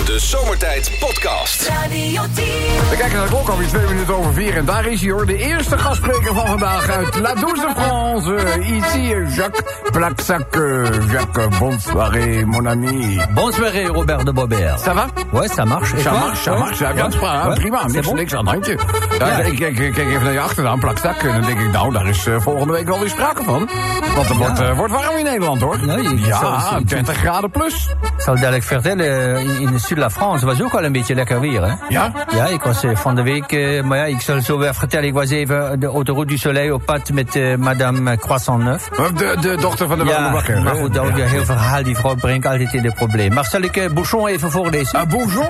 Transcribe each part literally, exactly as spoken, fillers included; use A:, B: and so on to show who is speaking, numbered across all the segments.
A: De Zomertijd Podcast.
B: Radio tien.
C: We kijken naar de klok alweer twee minuten over vier. En daar is hij hoor, de eerste gastspreker van vandaag uit La Douce France. Ici Jacques Plaksak. Jacques, bonsoiré mon ami.
D: Bonsoiré Robert de Bobert.
C: Ça va?
D: Ouais, ça marche.
C: Ça marche, ça marche. Ja, ja, ja, prima, niks,
D: bon?
C: niks aan het handje. Ja,
D: Ja.
C: Ik, ik, ik kijk even naar je achternaam, Plaksak. En dan denk ik, nou, daar is uh, volgende week wel weer sprake van. Want het
D: Ja.
C: wordt, uh, wordt warm in Nederland hoor.
D: Nee, ik-
C: ja,
D: zo- zo-
C: dertig graden plus.
D: Ik zal dadelijk vertellen, in, in het sud de la France was ook al een beetje lekker weer, hè?
C: Ja?
D: Ja, ik was uh, van de week, uh, maar ja, ik zal zo weer vertellen, ik was even de Autoroute du Soleil op pad met uh, madame Croissant Neuf.
C: De, de dochter van de
D: Ja,
C: Warme Bakker.
D: maar goed, dat is weer heel verhaal, die vrouw brengt altijd in de probleem. Maar zal ik uh, Bouchon even voorlezen?
C: Ah, bonjour.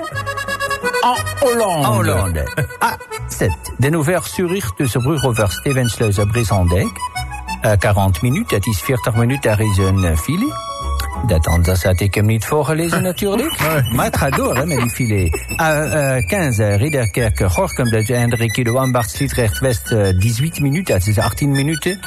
C: En Hollande.
D: En Hollande. A sept. Den Ouvert Zurich tussen Brugge over Stevensluis en Brisandijk. Uh, quarante minuten, dat is veertig minuten, daar is een uh, file. Dat anders had ik hem niet voorgelezen natuurlijk. Maar het gaat door hè, met die file. A uh, quinze, Ridderkerk, Gorkum, dat is Hendrik Kilo Ambacht, Sliedrecht West, uh, negentien minuten, dat is achttien minuten.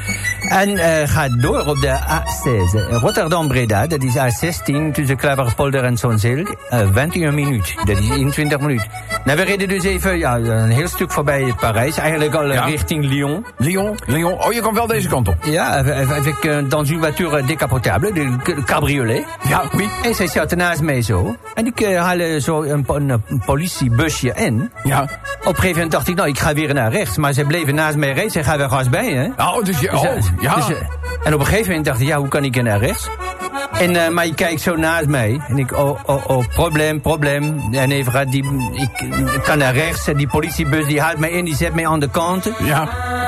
D: En uh, gaat door op de A zes. Rotterdam-Breda, dat is A zestien, tussen Klaverpolder en Zonzeel. Uh, eenentwintig minuten, dat is eenentwintig minuten. Nou, we reden dus even ja, een heel stuk voorbij Parijs. Eigenlijk al uh,
C: Ja.
D: richting Lyon.
C: Lyon, Lyon. Oh, je komt wel deze kant op.
D: Ja, avec, avec, uh, dans une voiture décapotable, de cabriolet.
C: Ja, oui.
D: En zij zat naast mij zo. En ik uh, haalde zo een, een, een politiebusje in.
C: Ja.
D: Op een gegeven moment dacht ik, nou, ik ga weer naar rechts. Maar ze bleven naast mij rijden. Zij gaan weer gas bij, hè?
C: Oh, dus je...
D: Dus,
C: Oh,
D: uh,
C: ja.
D: dus, uh, en op een gegeven moment dacht ik, ja, hoe kan ik er naar rechts? En, uh, maar je kijkt zo naast mij. En ik, oh, oh, oh, probleem, probleem. En even gaat die, ik, ik kan naar rechts. En die politiebus die haalt mij in, die zet mij aan de kant.
C: Ja.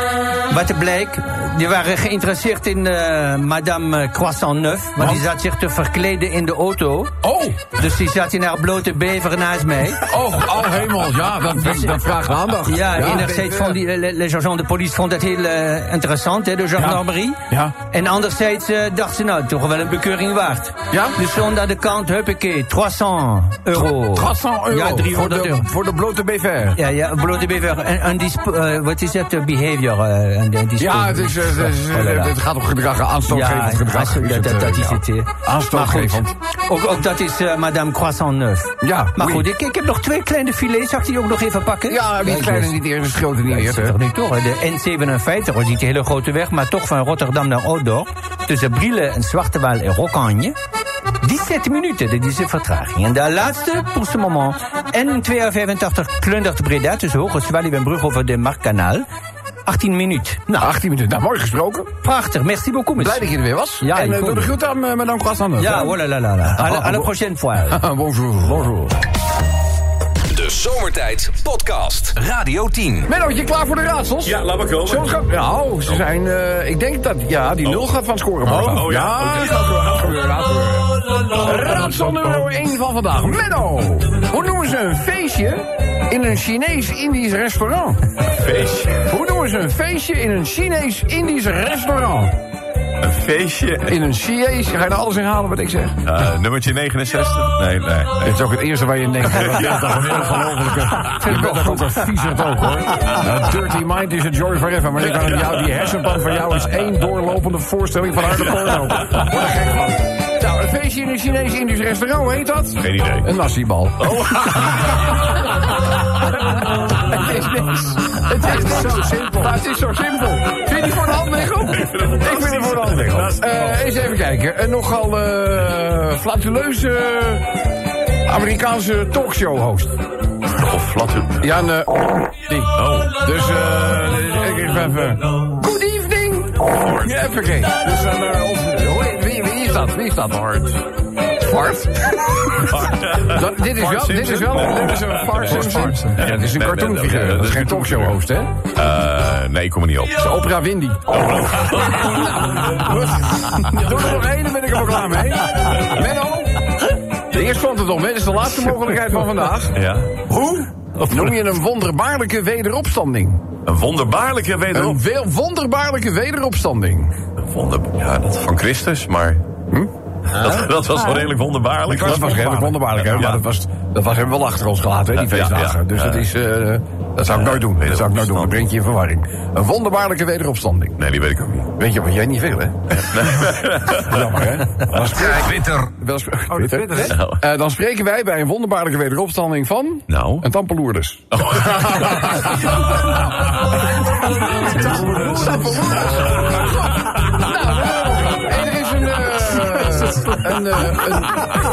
D: Wat er blijkt, die waren geïnteresseerd in uh, madame Croissant Neuf. Want die zat zich te verkleden in de auto.
C: Oh.
D: Dus die zat in haar blote bever naast mij.
C: Oh, oh hemel. Ja, dat, dat, dat vraagt aandacht.
D: Ja, enerzijds vond die, le, le sergeant de police vond het heel uh, interessant, hè, de gendarmerie.
C: Ja.
D: En anderzijds uh, dacht ze, nou, toch wel een bekeuring waard.
C: Ja?
D: Dus stond aan de kant, huppakee, driehonderd euro.
C: driehonderd euro.
D: Ja, driehonderd
C: voor de,
D: euro.
C: Voor de blote B V R.
D: Ja, ja, blote bever. En, en die, sp- uh, wat is dat, uh, behavior? Uh, en, en die
C: Ja,
D: sp-
C: het, is, uh, het, is, uh,
D: Oh là là.
C: het gaat om gedrag, aanstootgevend
D: Ja,
C: gedrag.
D: aansto-
C: is
D: dat,
C: het,
D: dat,
C: uh,
D: dat is
C: ja.
D: het. hè.
C: Aanstootgevend.
D: Maar goed, ook, ook dat is uh, madame Croissant Neuf.
C: Ja,
D: Maar
C: oui.
D: goed, ik, ik heb nog twee kleine filets. Zal ik die ook nog even pakken?
C: Ja, niet kleine, niet eerst, dus grote niet
D: Ja,
C: eerst.
D: is toch niet door, hè? De N zevenenvijftig, was niet een hele grote weg, maar toch van Rotterdam naar Oudorp. Tussen Brielle en Zwartewaal en Rocagne. diezeven minuten, dat is de vertraging. En de laatste, pour ce moment. N tweehonderdvijfentachtig Klundert Breda, tussen Hoge Zwaluw en Brug over de Markkanaal. achttien minuten. Nou,
C: achttien minuten. Nou, mooi gesproken.
D: prachtig. Merci beaucoup,
C: Blij
D: monsieur.
C: dat je er weer was.
D: Ja,
C: en
D: ik
C: uh,
D: ook.
C: doe de groet aan uh, madame Croissant.
D: Ja, oh là là là là. À la, à la prochaine fois.
C: Bonjour. Bonjour.
A: De Zomertijd Podcast. Radio tien.
C: Mennootje, klaar voor de raadsels?
E: Ja, laat maar komen.
C: Zullen we gaan? Ja, oh, ze zijn... Uh, ik denk dat... Ja, die nul gaat van scoren.
E: Oh, oh, ja.
C: ja.
E: Oh,
C: Gaat gebeuren, gaat gebeuren, gaat gebeuren. Raadsel nummer één van vandaag. Menno, hoe noemen ze een feestje in een Chinees-Indisch restaurant?
E: Feestje.
C: Hoe noemen ze een feestje in een Chinees-Indisch restaurant?
E: Een feestje.
C: In een Chinees... Ga je nou alles inhalen wat ik zeg?
E: Uh, nummertje negenenzestig? Nee, nee, nee.
C: Dit is ook het eerste waar je denkt. Dat is toch een ongelofelijke... Je bent toch ook een viezerd ook, hoor. Uh, dirty mind is a joy forever. Maar je kan, jou, die hersenpan van jou is één doorlopende voorstelling van harde porno. Word er gek van. Nou, een feestje in een Chinees-Indisch restaurant, hoe heet dat?
E: Geen idee.
C: Een nasibal. Oh. Het is niks. Het is zo simpel. Maar het is zo simpel. Vind je die voor de hand liggen? Ik vind het voor de hand liggen. Uh, eens even kijken. Een nogal uh, flatuleuze Amerikaanse talkshow-host.
E: Of flatte.
C: Ja, een... Uh, die.
E: Oh.
C: Dus, eh... ik even... even good evening. Ja, even kijken. Dus dan... Uh, onze, hoe heet- wie, wie is dat? Wie is dat? Bart. Bart? Dat, dit, is wel, dit is wel... Dit is een Bart Simpson. Ja, het is een
E: Nee, nee,
C: cartoonfiguur.
E: nee, nee,
C: Dat is geen talkshow-host, hè?
E: Uh, nee, ik kom er niet op.
C: Dat is Oprah Windy. Doe er nog één, dan ben ik er wel klaar mee. Menno? De eerste vond het om, hè? Dit is de laatste mogelijkheid van vandaag.
E: Ja.
C: Hoe noem je een wonderbaarlijke wederopstanding?
E: Een wonderbaarlijke wederop.
C: Een veel wonderbaarlijke wederopstanding.
E: Een wonder... Ja, dat van Christus, maar...
C: Hm?
E: Dat, dat was wel redelijk wonderbaarlijk.
C: Dat was redelijk wonderbaarlijk, hè?
E: Ja.
C: Maar dat was, dat was hebben we wel achter ons gelaten, hè, die
E: Ja,
C: feestdagen.
E: ja, ja.
C: Dus dat is... Uh, dat zou ik nooit doen. Dat zou ik nooit doen. Dat brengt je in verwarring. Een wonderbaarlijke wederopstanding.
E: Nee, die weet ik ook niet.
C: Weet je, want jij niet veel, hè? Jammer, hè? Dan spreken,
A: Twitter.
C: dan, sp- Twitter, hè? Uh, dan spreken wij bij een wonderbaarlijke wederopstanding van...
E: Nou?
C: Een tampeloerders. Oh. En er is een... Uh, een, uh, een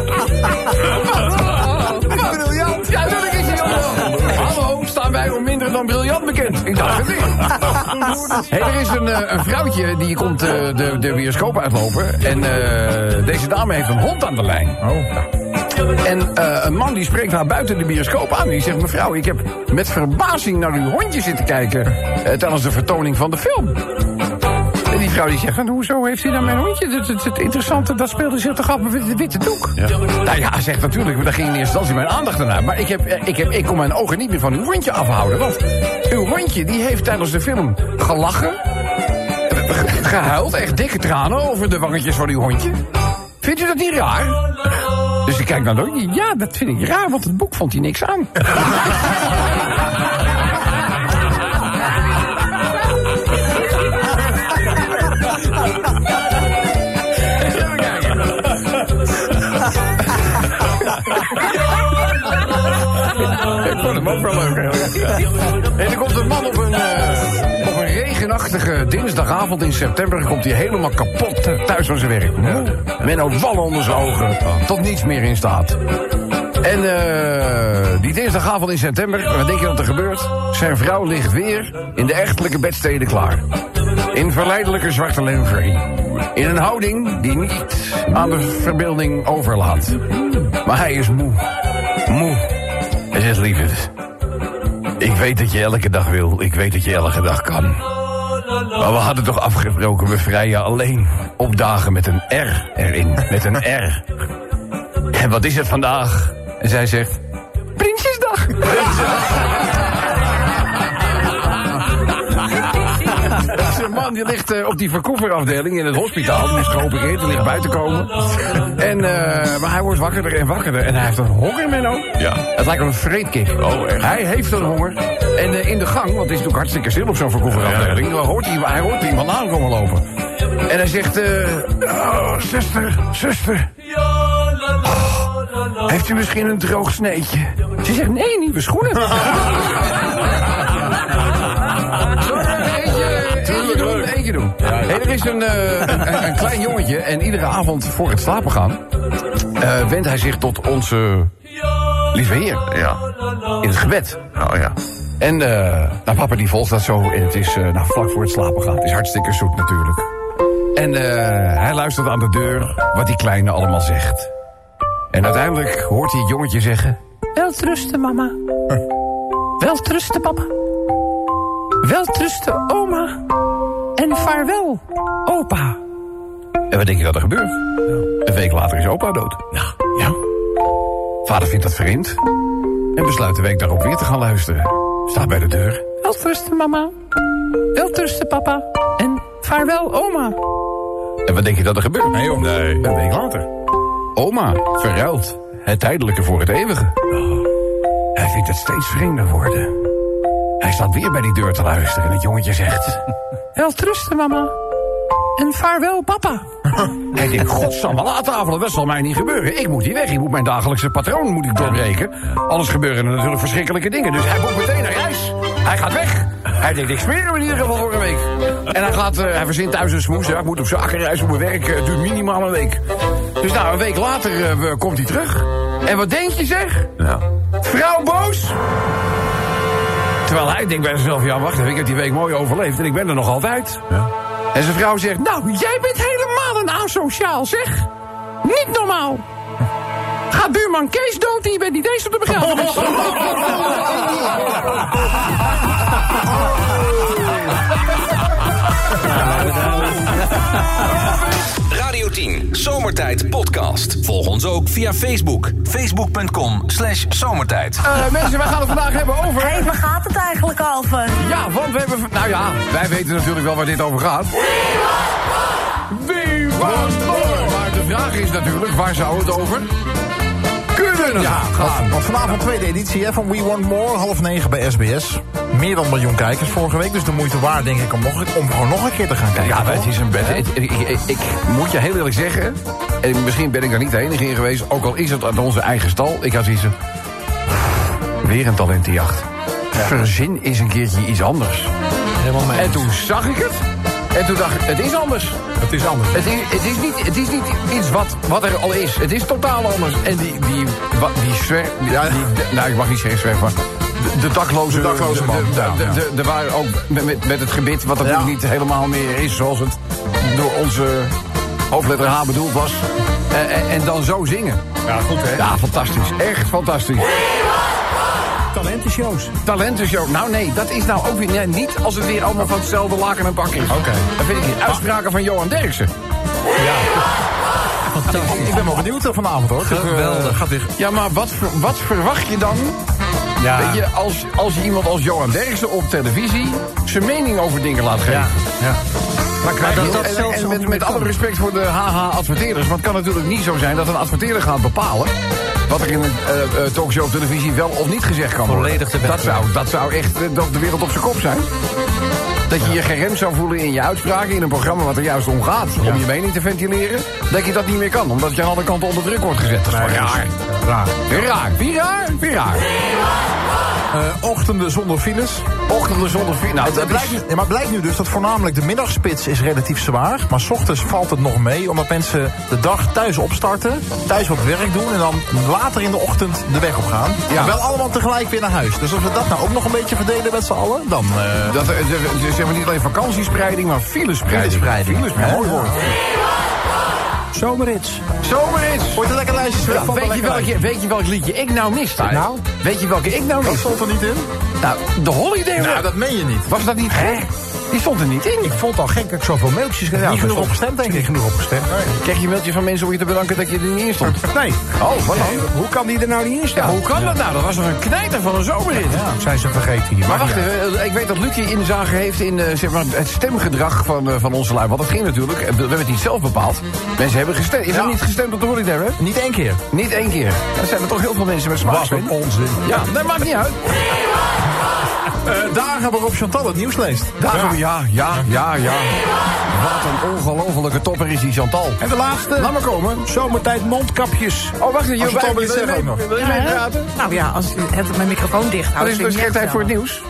C: Wat briljant! Ja, natuurlijk is hij jongen. Hallo, staan wij om minder dan briljant bekend? Ik dacht het niet. Hey, er is een, uh, een vrouwtje die komt uh, de, de bioscoop uitlopen. En uh, deze dame heeft een hond aan de lijn. Oh. En uh, een man die spreekt haar buiten de bioscoop aan. Die zegt, mevrouw, ik heb met verbazing naar uw hondje zitten kijken... Uh, tijdens de vertoning van de film. En die vrouw die zegt, van, hoezo heeft u dan mijn hondje? Het, het, het interessante, dat speelde zich toch af met de witte doek? Ja. Nou ja, hij zegt natuurlijk, maar daar ging in eerste instantie mijn aandacht ernaar. Maar ik, heb, ik, heb, ik kon mijn ogen niet meer van uw hondje afhouden. Want uw hondje die heeft tijdens de film gelachen, gehuild, echt dikke tranen over de wangetjes van uw hondje. Vindt u dat niet raar? Dus ik kijk naar de hondje. Ja, dat vind ik raar, want het boek vond hij niks aan. Ik vond hem ook wel leuk. En er komt een man op een, uh, op een regenachtige dinsdagavond in september. Komt hij helemaal kapot thuis van zijn werk. Met een wallen onder zijn ogen. Tot niets meer in staat. En uh, die dinsdagavond in september, wat denk je dat er gebeurt? Zijn vrouw ligt weer in de echtelijke bedstede klaar. In verleidelijke zwarte lingerie. In een houding die niet aan de verbeelding overlaat. Maar hij is moe. Moe. Hij zegt, lieverd, ik weet dat je elke dag wil. Ik weet dat je elke dag kan. Maar we hadden toch afgesproken, we vrijen alleen opdagen met een R erin. Met een R. En wat is het vandaag? En zij zegt, Prinsjesdag. Een man die ligt uh, op die verkoeverafdeling in het hospitaal. Die is geopereerd, die ligt buiten komen. En, uh, maar hij wordt wakkerder en wakkerder. En hij heeft een honger, Menno. Ja. Het lijkt wel een vreetkik. Oh, echt? Hij heeft een honger. En uh, in de gang, want het is natuurlijk hartstikke stil op zo'n verkoeverafdeling. Ja. Hoort hij, hij hoort iemand aankomen lopen. En hij zegt, uh, oh, zuster, zuster. Oh, heeft u misschien een droog sneetje? Ze zegt, nee, nieuwe schoenen. Eentje doen. Hey, er is een, uh, een, een klein jongetje en iedere avond voor het slapen gaan uh, wendt hij zich tot onze lieve Heer. Ja. In het gebed. Oh ja. En uh, nou, papa die volgt dat zo en het is uh, nou, vlak voor het slapen gaan. Het is hartstikke zoet natuurlijk. En uh, hij luistert aan de deur wat die kleine allemaal zegt. En uiteindelijk hoort hij het jongetje zeggen, welterusten mama. Welterusten papa. Welterusten oma. En vaarwel, opa. En wat denk je dat er gebeurt? Een week later is opa dood. Nou, ja. Vader vindt dat vreemd. En besluit de week daarop weer te gaan luisteren. Staat bij de deur. Welterusten mama. Welterusten papa. En vaarwel oma. En wat denk je dat er gebeurt? Nee, joh. Nee. Een week later. Oma verruilt het tijdelijke voor het eeuwige. Oh. Hij vindt het steeds vreemder worden. Hij staat weer bij die deur te luisteren en het jongetje zegt, welterusten mama. En vaarwel papa. Hij denkt, godsamme, laat tafelen, dat zal mij niet gebeuren. Ik moet hier weg, ik moet mijn dagelijkse patroon moet ik doorbreken. Anders gebeuren er natuurlijk verschrikkelijke dingen. Dus hij boekt meteen een reis. Hij gaat weg. Hij denkt, ik smeer hem in ieder geval voor een week. En hij gaat, uh, hij verzint thuis een smoes. Ja, ik moet op zijn akkerreis op mijn werk. Het uh, duurt minimaal een week. Dus nou, een week later uh, komt hij terug. En wat denk je zeg? Ja. Vrouw boos. Terwijl hij denkt bij zichzelf, ja wacht even, ik heb die week mooi overleefd en ik ben er nog altijd. Ja. En zijn vrouw zegt, nou, jij bent helemaal een asociaal, zeg. Niet normaal. Gaat buurman Kees dood en je bent niet eens op de begrafenis.
A: Radio tien, Zomertijd podcast. Volg ons ook via Facebook. Facebook punt com slash zomertijd.
C: Uh, mensen, wij gaan het vandaag hebben over...
B: Hé, hey, waar gaat het eigenlijk over?
C: Ja, want we hebben... Nou ja, wij weten natuurlijk wel waar dit over gaat. Wie was Wie was Maar de vraag is natuurlijk, waar zou het over kunnen
F: Ja,
C: gaan?
F: want, want vanavond tweede editie hè, van We Want More, half negen bij S B S. Meer dan een miljoen kijkers vorige week, dus de moeite waard denk ik om, nog, om gewoon nog een keer te gaan kijken.
C: Ja, maar
F: toch?
C: het is een bed. Ik, ik, ik, ik moet je heel eerlijk zeggen, en misschien ben ik daar niet de enige in geweest, ook al is het uit onze eigen stal. Ik had zoiets van, weer een talentenjacht. Verzin eens een keertje iets anders.
F: Helemaal mee.
C: En toen zag ik het. En toen dacht ik, het is anders.
F: Het is anders.
C: Het is, het is, niet, het is niet iets wat, wat er al is. Het is totaal anders. En die, die, wat- die zwerf... die-
F: Ja.
C: die- nou, ik mag niet zeggen zwerf, maar... De, de dakloze...
F: De dakloze man,
C: de- de-
F: ja,
C: de-
F: ja.
C: de- de- Er waren ook met, met, met het gebit, wat natuurlijk
F: Ja.
C: niet helemaal meer is... zoals het door onze hoofdletter H bedoeld was. En, en, en dan zo zingen.
F: Ja, goed hè.
C: Ja, fantastisch. Echt fantastisch.
F: Talentenshows.
C: Talentenshow. Nou nee, dat is nou ook weer... Nee, niet als het weer allemaal van hetzelfde laken en pak is.
F: Oké.
C: Dat vind ik niet. Uitspraken van Johan Derksen.
F: Ik ben wel benieuwd uh, vanavond hoor.
D: Geweldig.
F: Gaat weer...
C: Ja, maar wat, ver- wat verwacht je dan?
F: Ja.
C: Weet je, als, als je iemand als Johan Derksen op televisie zijn mening over dingen laat geven.
F: Ja. Ja.
C: Dan krijg je,
D: dat dat
C: en-
D: zelfs
C: en,
D: ook
C: met,
D: niet
C: met alle
D: kan.
C: respect voor de H H-adverteerders. Maar het kan natuurlijk niet zo zijn dat een adverteerder gaat bepalen wat er in een uh, uh, talkshow op televisie wel of niet gezegd kan worden.
D: Volledig de weg.
C: Dat zou, dat zou echt uh, de wereld op zijn kop zijn. Dat je je geremd zou voelen in je uitspraken in een programma wat er juist om gaat. Om je mening te ventileren. Dat je dat niet meer kan. Omdat je aan alle kanten onder druk wordt gezet. Dat is gewoon raar.
F: Raar.
C: Weer raar. Wie raar? Wie raar.
F: Uh, ochtenden zonder files.
C: Ochtenden zonder fiets. Nou,
F: Het,
C: dat
F: het blijkt,
C: is...
F: ja, maar het blijkt nu dus dat voornamelijk de middagspits is relatief zwaar. Maar 's ochtends valt het nog mee. Omdat mensen de dag thuis opstarten. Thuis wat werk doen. En dan later in de ochtend de weg op gaan.
C: Ja.
F: Maar wel allemaal tegelijk weer naar huis. Dus als we dat nou ook nog een beetje verdelen met z'n allen. Dan... Uh,
C: Dat, het is zeg maar niet alleen vakantiespreiding, maar filespreiding.
F: Filespreiding.
C: Filespreiding. Mooi woord.
F: Zomerrits.
C: Zomerits.
F: Wordt een lekker lijstje.
C: Ja, weet, je welke, weet je welk liedje ik nou miste?
F: Nou?
C: Weet je welke ik nou
F: Dat
C: miste?
F: stond er niet in?
C: Nou, de Holiday
F: Nou,
C: Rap.
F: dat meen je niet.
C: Was dat niet gek? Die stond er niet in.
F: Ik vond het al gek dat ik zoveel mailtjes kreeg. Niet genoeg opgestemd, denk ik. Niet genoeg opgestemd.
C: Krijg je een mailtje van mensen om je te bedanken dat je er niet in stond?
F: Nee.
C: Oh, wat dan?
F: Hoe kan die er nou niet in
C: Ja,
F: staan?
C: hoe kan dat nou? Dat was nog een knijter van een zomerrit.
F: Ja, zijn ze vergeten hier.
C: Maar wacht even, eh, ik weet dat Lucie inzage heeft in eh, zeg maar, het stemgedrag van, eh, van onze lui. Want dat ging natuurlijk, eh, we hebben het niet zelf bepaald. Mensen hebben gestemd. Is er
F: Ja.
C: niet gestemd op de Holiday Rap?
F: Niet één keer.
C: Niet één keer. Er zijn er toch heel veel mensen met smaak.
F: Wat een onzin.
C: Ja, dat maakt niet uit.
F: Uh, dagen waarop Chantal het nieuws leest.
C: Daarom, ja, ja, ja, ja. Wat een ongelofelijke topper is die Chantal.
F: En de laatste.
C: Laat maar komen.
F: Zomertijd mondkapjes.
C: Oh, wacht even.
F: Als je het al wil zeggen ook nog.
C: Wil je mee praten?
B: Nou ja, als u het mijn microfoon dicht
C: Dat
B: houdt.
C: is dus geen tijd voor het nieuws.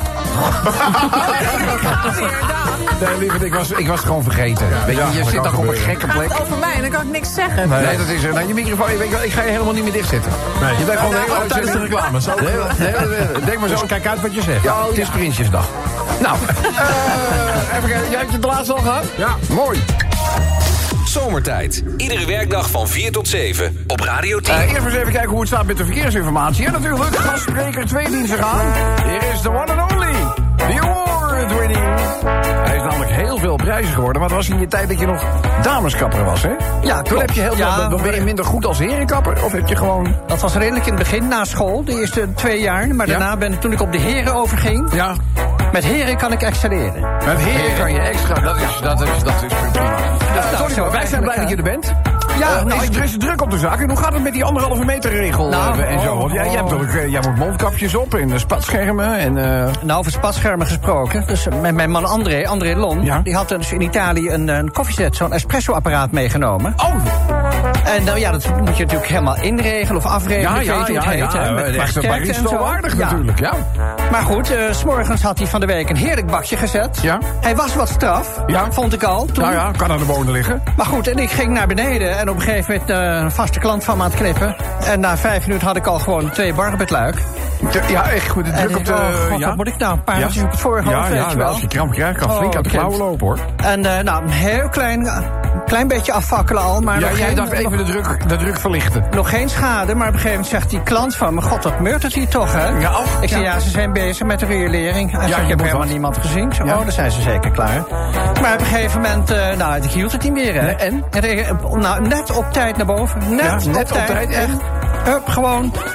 C: Nee, lieverd, ik was, ik was het gewoon vergeten. Weet je,
F: Ja,
C: je
F: dat
C: zit
F: kan
C: toch op een
F: gebeuren.
C: gekke
B: Gaat
C: plek.
B: het over mij en dan kan ik niks zeggen.
F: Nee.
C: Nee, dat is er. Nou, je microfoon, weet je wel, ik ga je helemaal niet meer dichtzetten.
F: Nee.
C: Je bent gewoon de hele
F: Oh, tijdens de
C: uitzending-
F: reclame. Zo.
C: Nee, nee, nee, nee, denk maar zo.
F: Dus kijk uit wat je zegt.
C: Ja, het is Prinsjesdag. Nou, eh, even kijken. Jij hebt het de laatste al gehad?
F: Ja.
C: Mooi.
A: Zomertijd. Iedere werkdag van vier tot zeven op Radio tien.
C: Uh, eerst maar eens even kijken hoe het staat met de verkeersinformatie. En natuurlijk, gastspreker twee diensten gaan. Hier is de one and only, the award winning. Hij is namelijk heel veel prijzen geworden, maar het was in je tijd dat je nog dameskapper was, hè?
D: Ja,
C: Toen
D: klopt.
C: heb je heel
D: Ja,
C: veel, dan ben je minder goed als herenkapper, of heb je gewoon...
D: Dat was redelijk in het begin, na school, de eerste twee jaar. Maar
C: Ja.
D: daarna ben ik, toen ik op de heren overging...
C: Ja,
D: Met heren kan ik excelleren.
C: met heren kan je extra, dat is, dat is, dat is prima. Ja,
D: nou,
C: sorry,
D: zo
C: maar wij zijn blij dat je er bent.
D: Ja,
C: Uh,
D: nou,
C: is,
D: ik-
C: er is druk op de zaak. En hoe gaat het met die anderhalve meter regel
D: Nou,
C: uh, en zo?
D: oh,
C: Want jij, jij, hebt ook, uh, jij moet mondkapjes op en uh, spatschermen en... Uh,
D: Nou, over spatschermen gesproken. Dus met mijn man André, André Lon...
C: Ja.
D: die had dus in Italië een, een koffiezet, zo'n espresso-apparaat meegenomen.
C: oh,
D: En nou ja, dat moet je natuurlijk helemaal inregelen of afregelen.
C: ja,
D: ik
C: ja,
D: weet hoe
C: ja,
D: het heet,
C: ja,
D: hè, met
C: uh,
D: qua
C: echt een
D: sterkte en
C: barista
D: zo.
C: waardig
D: Ja.
C: natuurlijk, ja.
D: Maar goed, uh, 's morgens had hij van de week een heerlijk bakje gezet.
C: Ja.
D: Hij was wat straf,
C: Ja.
D: vond ik al. Toen.
C: Nou ja, kan aan de bonen liggen.
D: Maar goed, en ik ging naar beneden en op een gegeven moment uh, een vaste klant van me aan het knippen. En na vijf minuten had ik al gewoon twee barbetluik.
C: De- ja, echt goed. De
D: En
C: druk
D: ik
C: op de...
D: dacht, oh, god,
C: ja.
D: wat moet ik nou? Een paar uurtjes op het voorhoofd,
C: ja,
D: weet
C: ja,
D: je wel.
C: als je kramp krijgt, kan flink
D: Oh,
C: uit de
D: kind.
C: klauwen lopen, hoor.
D: En uh, nou, een heel klein, uh, klein beetje afvakkelen al. Maar
C: Ja,
D: nog
C: jij
D: geen,
C: dacht even
D: nog,
C: de druk, de druk verlichten.
D: nog geen schade. Maar op een gegeven moment zegt die klant van me... God, wat meurt het hier toch, hè?
C: Ja, och,
D: ik zei,
C: ja.
D: ja, ze zijn bezig met de riolering. Hij
C: Ja,
D: zegt,
C: je
D: ik heb
C: moet
D: helemaal
C: wat.
D: niemand gezien. Ik zei,
C: Ja.
D: oh, dan zijn ze zeker klaar. Maar op een gegeven moment, uh, nou, ik hield het niet meer, hè?
C: Nee, en?
D: En, uh, nou, net op tijd naar boven. Net,
C: Ja, net op
D: op tijd,
C: tijd, en?
D: echt. Hup, gewoon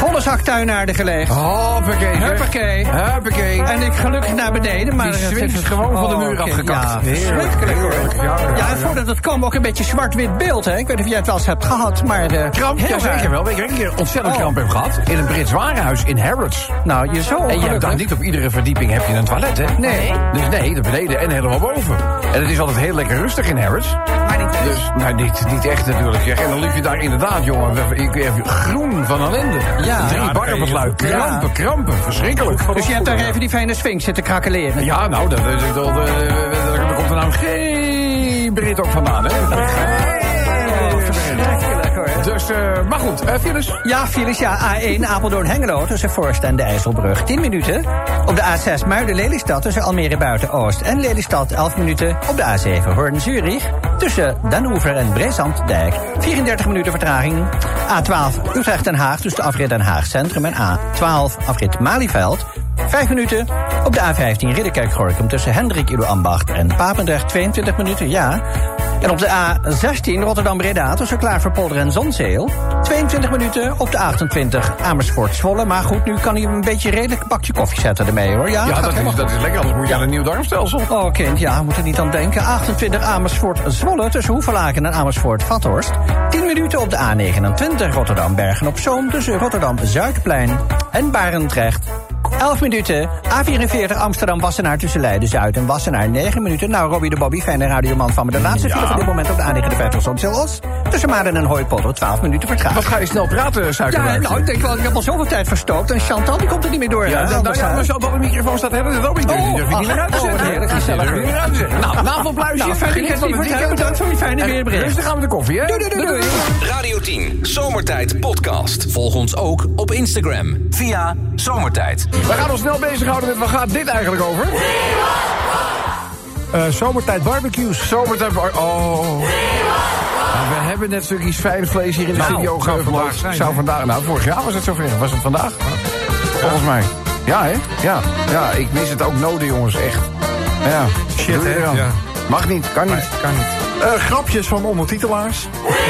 G: volle zak tuinaarden gelegd.
C: Hoppakee.
G: Huppakee.
C: Huppakee.
G: En ik gelukkig naar beneden. Maar
C: Die
G: er
C: swing
G: zit-
C: is gewoon van de muur
G: oké,
C: afgekakt.
G: Ja,
C: Heerlijk,
G: verschrikkelijk hoor.
C: heerlijk. Ja, ja,
G: Ja, en
C: ja.
G: voordat het kwam ook een beetje zwart-wit beeld. Hè? Ik weet niet of jij het wel eens hebt gehad, maar... Uh,
C: Kramp, ja zeker wel. Weet je, ik een keer ontzettend
G: Oh.
C: kramp heb gehad. In een Brits warenhuis in Harrods.
G: Nou, je zo
C: En je hebt
G: ongelukkig.
C: dan niet op iedere verdieping heb je een toilet, hè?
G: Nee.
C: Dus nee, de beneden en helemaal boven. En het is altijd heel lekker rustig in Harrods.
B: Maar niet echt.
C: Dus, nou, niet, niet echt natuurlijk. zeg. En dan liep je daar inderdaad, jongen, ik even groen van ellende.
G: Ja.
C: Drie
G: Ja,
C: barren wat luid.
G: Ja.
C: Krampen, krampen. Verschrikkelijk.
G: Dus je hebt daar even die fijne sphinx zitten krakeleren.
C: Ja, nou, dat, dat, dat, dat, daar komt er nou geen Brit ook vandaan, hè?
G: Verschrikkelijk hoor.
C: Dus, uh, maar goed, uh, Phyllis.
G: Ja, files, ja, A één Apeldoorn-Hengelo tussen Forst en de IJsselbrug tien minuten. Op de A zes Muiden-Lelystad tussen Almere Buiten-Oost en Lelystad elf minuten. Op de A zeven Hoorn-Zurich tussen Den Oever en Breesand-Dijk vierendertig minuten vertraging. A twaalf Utrecht-Den Haag tussen de afrit Den Haag Centrum en A twaalf afrit Malieveld. vijf minuten. Op de A vijftien Ridderkerk-Gorkum tussen Hendrik Ido-Ambacht en Papendrecht tweeëntwintig minuten, ja. En op de A zestien Rotterdam-Breda tussen Klaverpolder en Zonzeel tweeëntwintig minuten. Op de achtentwintig Amersfoort-Zwolle. Maar goed, nu kan hij een beetje redelijk een bakje koffie zetten ermee, hoor. Ja,
C: Ja,
G: gaat
C: dat
G: helemaal
C: is, dat is lekker, anders moet je aan een nieuw darmstelsel.
G: Oh, kind, ja, moet er niet aan denken. achtentwintig Amersfoort-Zwolle tussen Hoevelaken en Amersfoort-Vathorst. tien minuten op de A negenentwintig Rotterdam-Bergen-op-Zoom tussen Rotterdam-Zuidplein en Barendrecht. elf minuten. A vierenveertig Amsterdam-Wassenaar tussen Leiden-Zuid en Wassenaar. negen minuten. Nou, Robbie de Bobby, fijne radioman van me. De laatste file van dit moment op de A negenenvijftig Zonzeel-Os. Tussen Maden en Hooipolder, twaalf minuten vertraging.
C: Wat ga je snel praten,
G: Ja,
C: suikerbuik?
G: nou, ik denk wel, ik heb al zoveel tijd verstookt. En Chantal, die komt er niet meer door.
C: Ja,
G: hè,
C: dat, nou
G: anders,
C: ja,
G: hè.
C: als je al op de microfoon staat, hebben we het ook niet.
G: Oh,
C: Die durf je niet meer uit te
G: oh, wat
C: zetten.
G: heerlijk,
C: Die
G: gezellig.
C: durf je niet meer uit te zetten. Nou, navelpluisje.
G: Nou, fijn
C: Geniet
G: weekend,
C: van het
G: lieverd, hè.
C: weekend.
G: Bedankt voor die fijne
C: En
G: weerbericht.
C: Rustig aan met de koffie, hè?
G: Doei, doei, doei. doei.
A: Radio tien, Zomertijd podcast. Volg ons ook op Instagram via Zomertijd.
C: We gaan ons snel bezighouden met waar gaat dit eigenlijk over?
F: Uh, zomertijd barbecues.
C: Zomertijd bar... Oh. Nou, we hebben net stukjes fijn vlees hier in de
F: Nou,
C: studio
F: zou
C: geüpload.
F: vandaag zijn,
C: Zou
F: hè?
C: vandaag... Nou, vorig jaar was het zover. Was het vandaag? Volgens mij. Ja, hè? Ja. Ja, ik mis het ook nodig, jongens. Echt. Ja.
F: Shit,
C: Doe je
F: hè?
C: eraan.
F: Ja.
C: Mag niet. Kan niet.
F: Nee, kan niet. Uh, grapjes van ondertitelaars.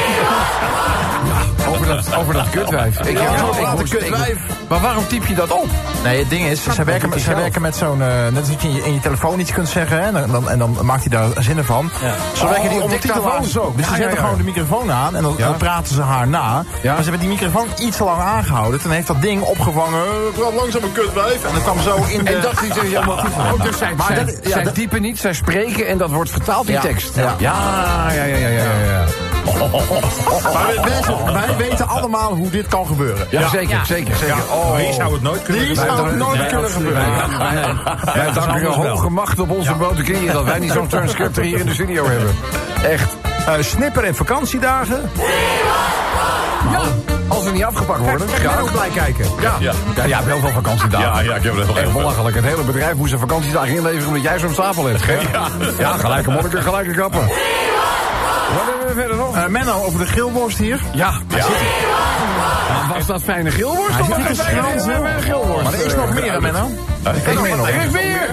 C: Over dat, over dat kutwijf. Ik,
F: Ja,
C: heb-
F: ja,
C: ik
F: ja,
C: moest-
F: de
C: ik-
F: kutwijf.
C: Maar waarom typ je dat op?
F: Nee, het ding is, zij werken, met, zij werken met zo'n... Uh, net als dat je in je, in je telefoon iets kunt zeggen, hè, en, dan, en dan maakt hij daar zinnen van. Zo werken die
C: Oh,
F: ondertitelaars ook. Dus
C: Ja,
F: ze
C: ja,
F: zetten
C: ja.
F: gewoon de microfoon aan en dan,
C: Ja.
F: dan praten ze haar na.
C: Ja.
F: Maar ze hebben die microfoon iets te lang aangehouden. Toen heeft dat ding opgevangen, "Eh, praat langzaam een kutwijf." En dat kwam zo in de...
C: En dat is dus helemaal oh, dus zij,
F: Maar
C: zij,
F: dat- ja,
C: zij
F: dat-
C: typen niet, zij spreken en dat wordt vertaald in
F: Ja.
C: tekst.
F: Ja.
C: Ja, ja, ja, ja, ja. ja.
F: Maar wij, mensen, wij weten allemaal hoe dit kan gebeuren.
C: Ja, zeker, zeker, zeker. Oh.
H: Hier zou het nooit kunnen
F: Hier
H: gebeuren.
F: zou het nooit
H: Nee,
F: kunnen
H: absoluut.
F: gebeuren.
C: Wij danken de hoge macht op onze blote knieën dat wij niet zo'n transcriptor hier in de studio hebben. Echt.
F: Uh, snipper en vakantiedagen.
C: Ja, als ze niet afgepakt worden.
F: Kijk, jij ook blij kijken.
C: Ja, ja. ja, jij hebt heel veel vakantiedagen.
H: Ja, ja, ik heb het wel
C: Echt
H: even.
C: belachelijk. Het hele bedrijf moest zijn vakantiedagen inleveren omdat jij zo'n stapel hebt. Ja, ja gelijke monniken, gelijke kappen. Wat hebben we verder nog?
F: Uh, Menno, over de grillworst hier.
C: Ja, ja. Was dat fijne grillworst?
F: Hij
C: of
F: zit
C: was
F: hier
C: dat
F: te
C: fijne
F: schransen.
C: fijne grillworst?
F: Maar er is nog meer, hè, Menno? Er is meer nog.
C: Er is meer!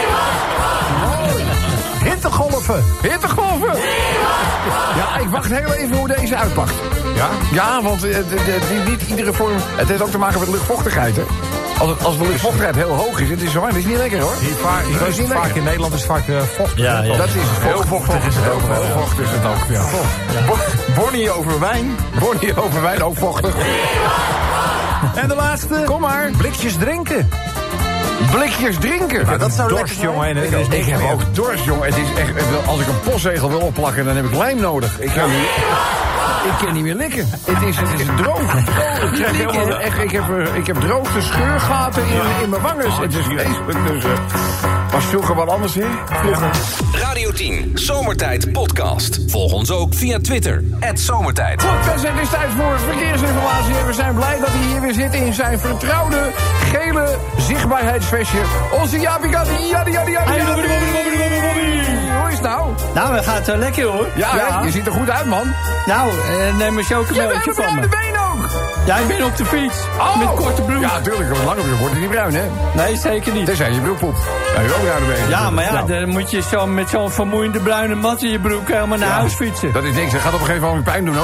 F: Hittegolven.
C: Hittegolven! Ja, ik wacht heel even hoe deze uitpakt.
F: Ja?
C: Ja, want eh, de, de, die- niet iedere vorm... Het heeft ook te maken met luchtvochtigheid, hè? Als, het, als de luchtvochtigheid heel hoog is, het is zo warm, het is niet lekker, hoor.
F: Hier vaak, hier
C: Dat
F: is
C: is niet
F: vaak
C: lekker.
F: in Nederland is het vaak uh, vochtig.
H: Ja, ja.
C: Dat is het.
F: Heel vochtig is het ook wel.
C: Heel vochtig is het ook, ja.
F: Bo- Bonnie over wijn.
C: Bonnie over wijn, ook vochtig.
F: En de laatste.
C: Kom maar.
F: Blikjes drinken.
C: Blikjes drinken.
F: Ja, dat zou
H: dorst,
F: lekker zijn.
H: jongen, en er
F: Ik
H: is
F: ook.
C: Ik heb ook dorst, jongen. Het is echt, als ik een postzegel wil opplakken, dan heb ik lijm nodig. Ik kan niet, ik kan niet meer likken. Het is, het is droog. Ik, krijg helemaal, echt, ik, heb, eh, ik heb droogte scheurgaten in, in mijn wangen. Het is vreselijk. Dus, uh, was vroeger wel anders, hè? Vroeger.
A: Radio tien, Zomertijd podcast. Volg ons ook via Twitter, at Zomertijd.
C: Goed, mensen, het is tijd voor verkeersinformatie. En we zijn blij dat hij hier weer zit in zijn vertrouwde gele zichtbaarheidsvestje. Onze Jaapie Gat. Jaddi, jaddi, jaddi, jaddi. Hoe is het nou?
G: Nou, dat gaat uh, lekker hoor.
C: Ja, hè? Je ziet er goed uit, man.
G: Nou, uh, neem een
C: Je
G: chocomelkje
C: bent
G: van
C: een
G: me.
C: bruine been ook.
G: Ja, ik ben op de fiets.
C: Oh.
G: Met korte broek.
C: Ja, tuurlijk. Wat langer wordt hij niet bruin, hè?
G: Nee, zeker niet.
C: Tenzij je broek poept. Ja, je wel bruine benen.
G: Ja, maar ja,
C: Nou,
G: dan moet je zo met zo'n vermoeiende bruine mat in je broek helemaal naar
C: ja,
G: huis fietsen.
C: Dat is niks. Dat gaat op een gegeven moment pijn doen ook.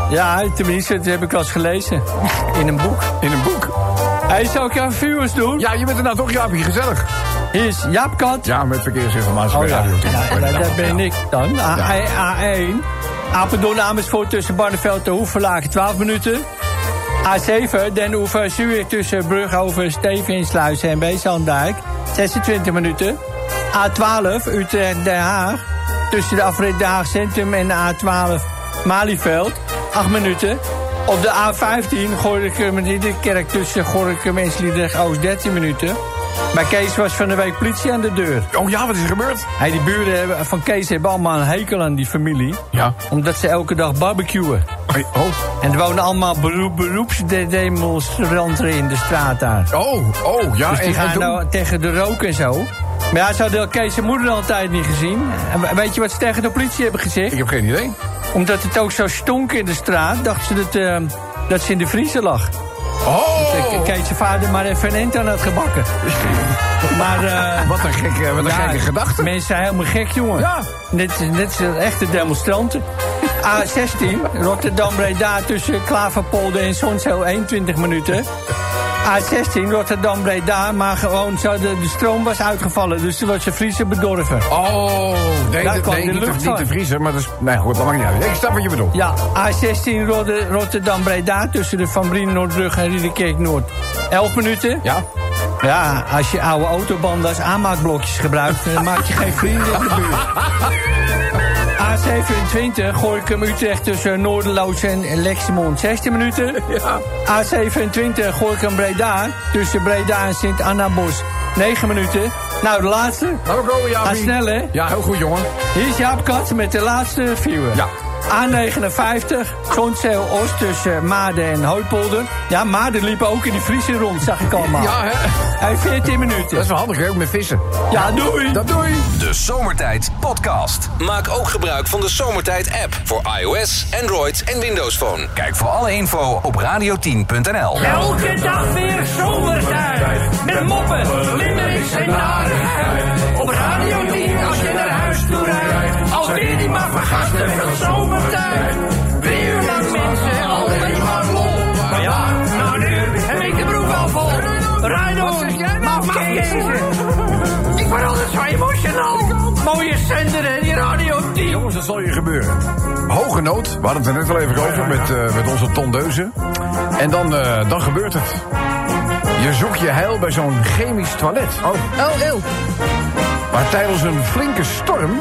D: Ja, tenminste, dat heb ik wel eens gelezen. In een boek.
C: In een boek?
D: Hij zou ik aan viewers doen?
C: Ja, je bent er nou toch, Jaapie, gezellig.
D: Hier is Jaap Kat.
C: Ja, met verkeersinformatie.
D: Oh, ja.
C: Radio tien.
D: Ja, ja, dat ben ik dan. A- A één. Apeldoorn Amersfoort tussen Barneveld en Hoevelaken twaalf minuten. A zeven, Den Oever Zurich tussen Brugge, Stevensluis en Beesandijk zesentwintig minuten. A twaalf, Utrecht Den Haag tussen de afrit Den Haag Centrum en de A twaalf Malieveld acht minuten. Op de A vijftien, Gorinchem en Ridderkerk tussen Gorinchem en Sliedrecht Oost dertien minuten. Bij Kees was van de week politie aan de deur.
C: Oh ja, wat is er gebeurd?
D: Hey, die buren hebben- van Kees hebben allemaal een hekel aan die familie.
C: Ja.
D: Omdat ze elke dag barbecuen.
C: Hey, oh.
D: En er wonen allemaal beroep, beroepsdemonstranten in de straat daar.
C: Oh, oh, ja.
D: Dus die
C: en- en
D: gaan
C: toen-
D: nou tegen de rook en zo. Maar ja, ze hadden Kees zijn moeder al een tijd niet gezien. En weet je wat ze tegen de politie hebben gezegd?
C: Ik heb geen idee.
D: Omdat het ook zo stonk in de straat, dachten ze dat, uh, dat ze in de vriezer lag.
C: Oh!
D: Dat Kees zijn vader maar even een ent aan had gebakken. Maar, uh,
C: Wat een gekke, wat een gekke gedachte.
D: Mensen zijn helemaal gek, jongen.
C: Ja.
D: Net, net als echte demonstranten. A zestien, Rotterdam-Breda tussen Klaverpolder en Zonsheel eenentwintig minuten. A zestien, Rotterdam-Breda, maar gewoon zo de, de stroom was uitgevallen. Dus toen was de vriezer bedorven.
C: Oh, nee,
D: Daar
C: de,
D: kwam
C: nee
D: de
C: niet,
D: lucht
C: te, niet
D: van.
C: te vriezen, maar dat is... Nee, goed, dat maakt niet uit. Ik snap wat je bedoelt.
D: Ja, A zestien, Rodde- Rotterdam-Breda tussen de Van Brien Noordbrug en Riedekerk-Noord. elf minuten.
C: Ja?
D: Ja, als je oude autobanden als aanmaakblokjes gebruikt, dan maak je geen vrienden in de buurt. A zevenentwintig, Gorinchem Utrecht tussen Noorderloos en Lexemond zestien minuten.
C: Ja.
D: A zevenentwintig, Gorinchem Breda tussen Breda en Sint-Annabos negen minuten. Nou, de laatste.
C: Nou, go, Jaapie.
D: Ga snel, hè?
C: Ja, heel goed, jongen.
D: Hier is Jaap Kat met de laatste viewer.
C: Ja.
D: A negenenvijftig, Zonsheel Oost tussen Maarden en Hooipolder. Ja, Maarden liep ook in die vriezer rond, zag ik allemaal.
C: Ja, hè?
D: Hij veertien minuten.
C: Dat is wel handig, hè? Ook met vissen.
D: Ja, doei.
C: Dat doe je.
A: De Zomertijd Podcast. Maak ook gebruik van de Zomertijd app voor iOS, Android en Windows Phone. Kijk voor alle info op radio tien punt n l.
H: Elke dag weer zomertijd. Met moppen, limmerings en narigheid. Op Radio tien als je naar huis toe rijdt. Alweer die maar vergasten van zomertijd. Drie uur lang mensen, alleen maar lol. Maar ja, nou nu heb ik de broek al vol. Rijdon, mafkezen. Ik word altijd zo emotional. Mooie zender hè, die Radio tien.
C: Jongens, dat zal je gebeuren. Hoge nood, we hadden het er net al even over met, uh, met onze tondeuzen. En dan, uh, dan gebeurt het. Je zoekt je heil bij zo'n chemisch toilet. Oh,
B: Oh, eeuw.
C: maar tijdens een flinke storm...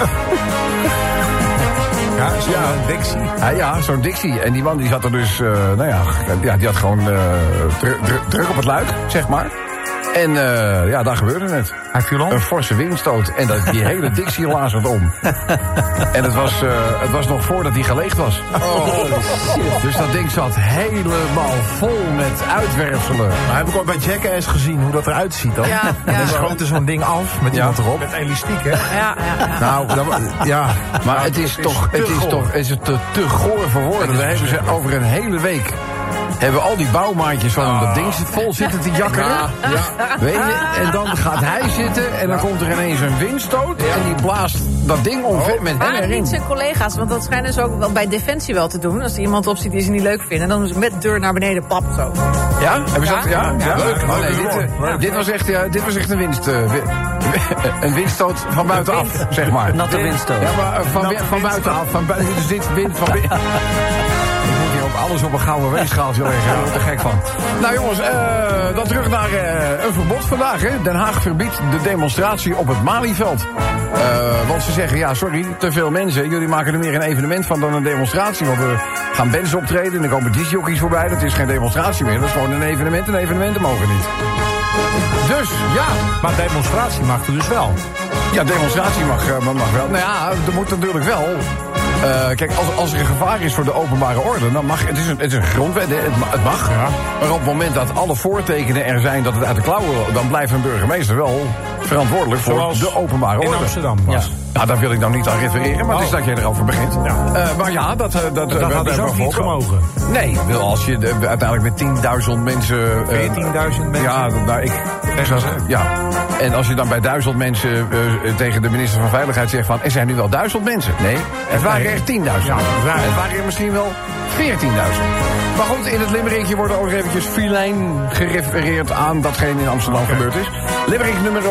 F: Ja, zo'n
C: Ja.
F: Dixie.
C: Ja, ja, zo'n Dixie. En die man die zat er dus, uh, nou ja, ja, die had gewoon uh, dru- dru- druk op het luik, zeg maar. En uh, ja, daar gebeurde het.
F: Hij viel om.
C: Een forse windstoot en dat, die hele Dixie lazert om. En het was, uh, het was nog voordat hij geleegd was. Oh, dus dat ding zat helemaal vol met uitwerpselen.
F: Maar heb ik ook bij Jackass gezien hoe dat eruit ziet dan.
B: Ja, ja.
F: Dan schoot er zo'n ding af met
C: Ja.
F: iemand erop. Met elastiek, hè?
B: Ja, ja, ja.
F: Nou, dat, ja.
C: Maar het is toch, het is toch is het te, te goor voor woorden. Daar hebben ze over een hele week... hebben al die bouwmaatjes van hem dat ding zit vol zitten te jakkeren.
F: Ja.
C: Weet je? En dan gaat hij zitten en dan komt er ineens een windstoot... en die blaast dat ding omver met hem
B: Maar
C: erin.
B: niet zijn collega's, want dat schijnen ze ook wel bij Defensie wel te doen. Als er iemand op zit die ze niet leuk vinden, dan doen ze met de deur naar beneden pap zo.
C: Ja? Hebben ze dat? Ja?
B: Ja.
C: Leuk. Oh, nee, dit, eh, dit, was echt, ja, dit was echt een winst... eh, wi- een windstoot van buitenaf, zeg maar.
D: Natte windstoot.
C: Ja, maar eh, van, van buitenaf. Van buiten, dus dit wind van binnen. Ik moet hier ook alles op een gouden weegschaaltje leggen. Daar word ik er gek van. Nou jongens, uh, dan terug naar uh, een verbod vandaag. Hè. Den Haag verbiedt de demonstratie op het Malieveld. Uh, want ze zeggen, ja sorry, te veel mensen. Jullie maken er meer een evenement van dan een demonstratie. Want er gaan bands optreden en er komen discjockeys voorbij. Dat is geen demonstratie meer. Dat is gewoon een evenement. En evenementen mogen niet. Dus, ja.
F: Maar demonstratie mag er dus wel.
C: Ja, demonstratie mag, uh, mag wel. Nou ja, er moet natuurlijk wel... Uh, kijk, als, als er een gevaar is voor de openbare orde, dan mag het. Is een, het is een grondwet, het, ma- het mag.
F: Ja.
C: Maar op het moment dat alle voortekenen er zijn dat het uit de klauwen, dan blijft een burgemeester wel verantwoordelijk voor
I: Zoals
C: de openbare orde.
I: in Amsterdam was.
C: Ja. Nou, daar wil ik nou niet aan refereren, maar het is
I: Oh.
C: dat je erover begint.
I: Ja.
C: Uh, maar ja, dat... Uh, dat,
I: Dat
C: uh,
I: had dus ook niet gemogen.
C: Nee, wel als je uh, uiteindelijk met tienduizend mensen... Uh,
I: veertienduizend mensen?
C: Ja, nou, ik... Ja. En als je dan bij duizend mensen uh, tegen de minister van Veiligheid zegt van... er zijn nu wel duizend mensen. Nee, het waren er tienduizend.
I: Ja, het waren-
C: het waren er misschien wel veertienduizend. Maar goed, in het limerickje wordt ook eventjes filijn gerefereerd aan datgene in Amsterdam okay. gebeurd is. Limerick nummer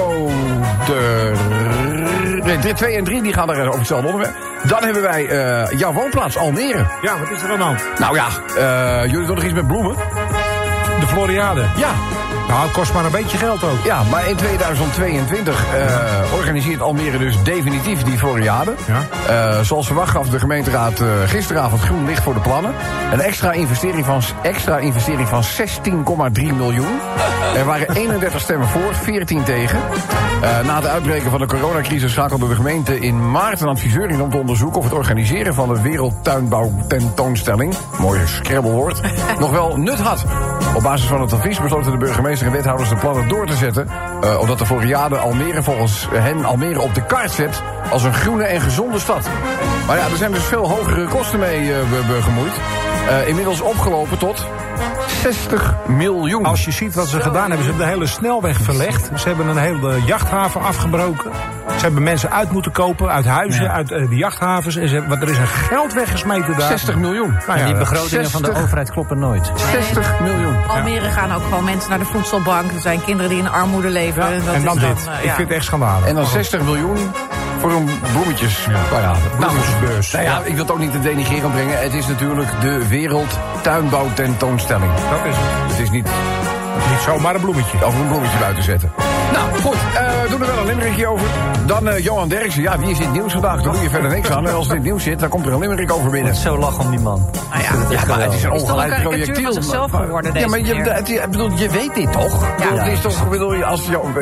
C: de twee en drie, die gaan er over hetzelfde onderwerp. Dan hebben wij uh, jouw woonplaats, Almere.
I: Ja, wat is er dan aan?
C: Nou ja, uh, jullie doen nog iets met bloemen?
I: De Floriade.
C: Ja.
I: Nou, het kost maar een beetje geld ook.
C: Ja, maar in tweeduizend tweeëntwintig uh, organiseert Almere dus definitief die Floriade. Ja. Uh, zoals verwacht gaf de gemeenteraad uh, gisteravond groen licht voor de plannen. Een extra investering van, extra investering van zestien komma drie miljoen. Er waren eenendertig stemmen voor, veertien tegen. Uh, na het uitbreken van de coronacrisis schakelde de gemeente in maart een adviseur in om te onderzoeken of het organiseren van de wereldtuinbouwtentoonstelling, mooie scrabblewoord, nog wel nut had. Op basis van het advies besloten de burgemeester en wethouders de plannen door te zetten, uh, omdat de Floriade Almere volgens hen Almere op de kaart zet als een groene en gezonde stad. Maar ja, er zijn dus veel hogere kosten mee uh, be- be- gemoeid. Uh, inmiddels opgelopen tot zestig miljoen.
I: Als je ziet wat ze gedaan hebben, ze hebben de hele snelweg verlegd. Ze hebben een hele jachthaven afgebroken. Ze hebben mensen uit moeten kopen, uit huizen, ja. uit uh, de jachthavens. En ze, want er is een geld weggesmeten daar.
C: zestig miljoen.
G: Nou ja, die begrotingen zestig van de overheid kloppen nooit.
C: zestig miljoen.
B: Almere ja. gaan ook gewoon mensen naar de voedselbank. Er zijn kinderen die in armoede leven.
I: Ja.
B: En, dat
I: en dan
B: is
I: dit.
B: Dan, uh,
I: Ik
B: ja.
I: vind het echt schandalig.
C: En dan zestig miljoen voor een bloemetjesparade. Ja.
I: Bloemetjesbeurs.
C: Nou ja, ik wil het ook niet te denigrerend brengen. Het is natuurlijk de wereldtuinbouwtentoonstelling.
I: Dat is het.
C: Het is niet...
I: Niet zomaar een bloemetje.
C: Over een bloemetje buiten zetten. Nou, goed. Uh, doen er wel een limerickje over. Dan uh, Johan Derksen. Ja, wie is in het nieuws vandaag? Daar doe je verder niks aan. En als het in het nieuws zit, dan komt er een limerick over binnen.
G: Zo lach om die man.
B: Ah, ja.
C: Ja, maar het is een ongeleid
B: Het
C: projectiel.
B: is toch een karikatuur van zichzelf geworden, deze
C: Ja, maar je,
B: meneer.
C: het, ik bedoel, je weet dit toch?
B: Ja.
C: Ja. Het is toch, bedoel je, als, jou,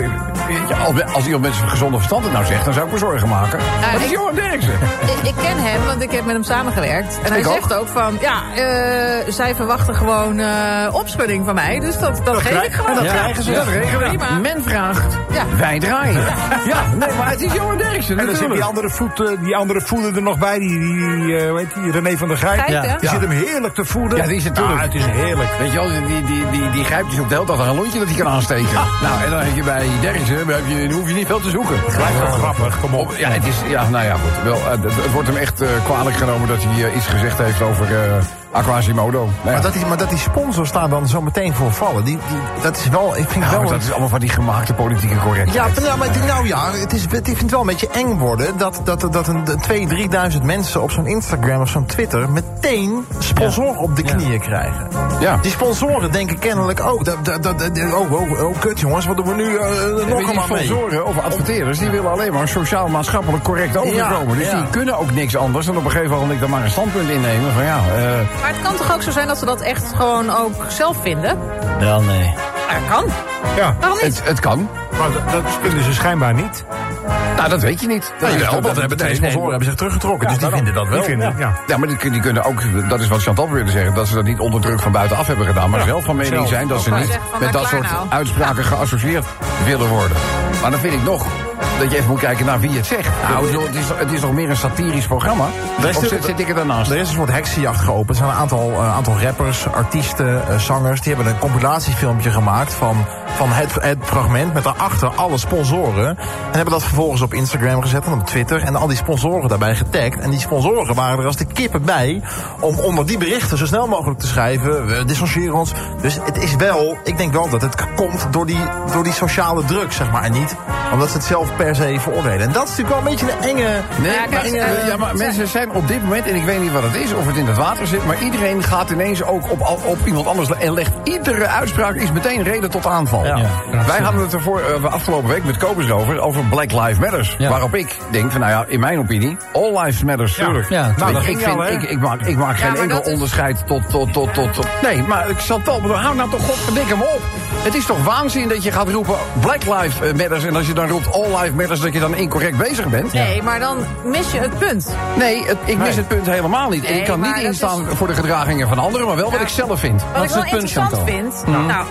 C: als, als iemand met zijn gezonde verstand het nou zegt, dan zou ik me zorgen maken.
B: Nou,
C: Maar het is
B: ik-
C: Johan Derksen.
B: Ik, ik ken hem, want ik heb met hem samengewerkt. En hij
C: Ik
B: zegt
C: ook.
B: ook van, ja, uh, zij verwachten gewoon uh, opschudding van mij. Dus dat, dat, geef ik gewoon.
C: En dat
B: Ja.
C: krijgen ze.
B: Ja.
C: Dat regelen.
B: Prima.
C: Men vraagt,
B: Ja.
C: wij draaien. Ja, nee, maar het is Johan Derksen.
I: En dan zit die andere, voet, uh, die andere voeder er nog bij, die, die uh, hoe heet die, René van der Grijp.
B: Grijp, ja.
I: Die zit hem heerlijk te voeden.
C: Ja, die is natuurlijk.
I: Ah, het is heerlijk.
C: Weet je wel, die, die, die, die grijpt dus op de hele dag naar een lontje dat hij kan aansteken. Nou, en dan heb je bij Derksen, heb je, dan hoef je niet veel te zoeken.
I: Blijft wel grappig, kom op.
C: Ja, het is, ja, nou ja, goed. Wel, uh, het, het wordt hem echt uh, kwalijk genomen dat hij uh, iets gezegd heeft over uh, Aquasimodo. Nou ja.
F: Maar, dat die, maar dat die sponsors daar dan zo meteen voor vallen, die, die, dat is wel, ik vind
C: Ja,
F: wel...
C: maar dat is allemaal van die gemaakte politieke correctheid.
F: Ja, maar, nou, maar, nou ja, het is, ik vind het wel een beetje eng worden dat, dat, dat een tweeduizend, drieduizend mensen op zo'n Instagram of zo'n Twitter meteen sponsoren ja. op de knieën ja. krijgen.
C: Ja.
F: Die sponsoren denken kennelijk, oh, dat, dat, dat, oh, oh, oh, kut jongens, wat doen we nu uh, nog
C: die
F: allemaal mee?
C: sponsoren of adverteerders, die willen alleen maar sociaal-maatschappelijk correct overkomen.
F: Ja,
C: dus
F: ja.
C: die kunnen ook niks anders dan op een gegeven moment dan maar een standpunt innemen van ja... Uh,
B: Maar het kan toch ook zo zijn dat ze dat echt gewoon ook zelf vinden?
G: Wel, nee.
B: Ja, dat kan.
I: Ja.
B: Waarom niet?
C: het, het kan.
I: Maar dat, dat vinden ze schijnbaar niet.
C: Nou, dat weet je niet. Dat
F: Nee,
C: is-
F: wel,
C: dat-
F: want
C: dat-
F: hebben twee
C: nee,
F: sponsoren
C: nee.
F: hebben zich teruggetrokken, dus die
I: daarom.
F: vinden dat wel.
I: Die vinden, ja.
C: Ja, maar die, die kunnen ook, dat is wat Chantal wilde zeggen, dat ze dat niet onder druk van buitenaf hebben gedaan, maar
I: Ja,
C: zelf van mening
I: zelf.
C: zijn dat ze
B: Ook
C: niet
B: zeggen van,
C: met
B: nou,
C: dat
B: klaar
C: soort
B: nou.
C: uitspraken geassocieerd willen worden. Maar dan vind ik nog dat je even moet kijken naar wie het zegt. Nou, ik bedoel, het, is, het is nog meer een satirisch programma.
F: Er is
C: Of
F: de-
C: zit, zit ik er daarnaast?
F: Er is een soort heksenjacht geopend. Er zijn een aantal, uh, aantal rappers, artiesten, uh, zangers. Die hebben een compilatiefilmpje gemaakt van, van het, het fragment met daarachter alle sponsoren. En hebben dat vervolgens op Instagram gezet en op Twitter. En al die sponsoren daarbij getagd. En die sponsoren waren er als de kippen bij om onder die berichten zo snel mogelijk te schrijven. We distancieren ons. Dus het is wel, ik denk wel dat het komt door die, door die sociale druk, zeg maar. En niet omdat ze het zelf per se veroordelen. En dat is natuurlijk wel een beetje een enge...
C: Nee,
B: Ja,
C: maar,
B: kijk,
C: enge-
B: eh,
C: ja, maar
B: zij-
C: mensen zijn op dit moment, en ik weet niet wat het is, of het in het water zit, maar iedereen gaat ineens ook op, op iemand anders en legt iedere uitspraak is meteen reden tot aanval.
G: Ja. Ja.
C: Wij hadden het er voor, uh, afgelopen week met Kobus over, over Black Lives Matters.
G: Ja.
C: Waarop ik denk, van, nou ja, in mijn opinie, all lives matters,
I: Ja.
C: tuurlijk.
G: Ja,
C: Weet
I: nou,
C: je,
I: dat
C: ik,
I: ging
C: vind,
I: al, hè?
C: ik, ik maak, ik maak
B: Ja,
C: geen
B: maar
C: enkel
B: dat is-
C: onderscheid tot, tot, tot, tot, tot... Nee, maar ik zat al, hou nou toch godverdikke me op. Het is toch waanzin dat je gaat roepen Black Lives Matters en als je dan roept all lives matters dat je dan incorrect bezig bent.
B: Nee, maar dan mis je het punt.
C: Nee, het, ik mis
I: Nee.
C: het punt helemaal niet. En
B: Nee,
C: ik kan
B: maar
C: niet
B: dat
C: instaan
B: is-
C: voor de gedragingen van anderen, maar wel wat
B: Ja.
C: ik zelf vind.
B: Wat ik
G: is
B: wel
G: het punt,
B: interessant
G: Chantal?
B: vind... Nou, ik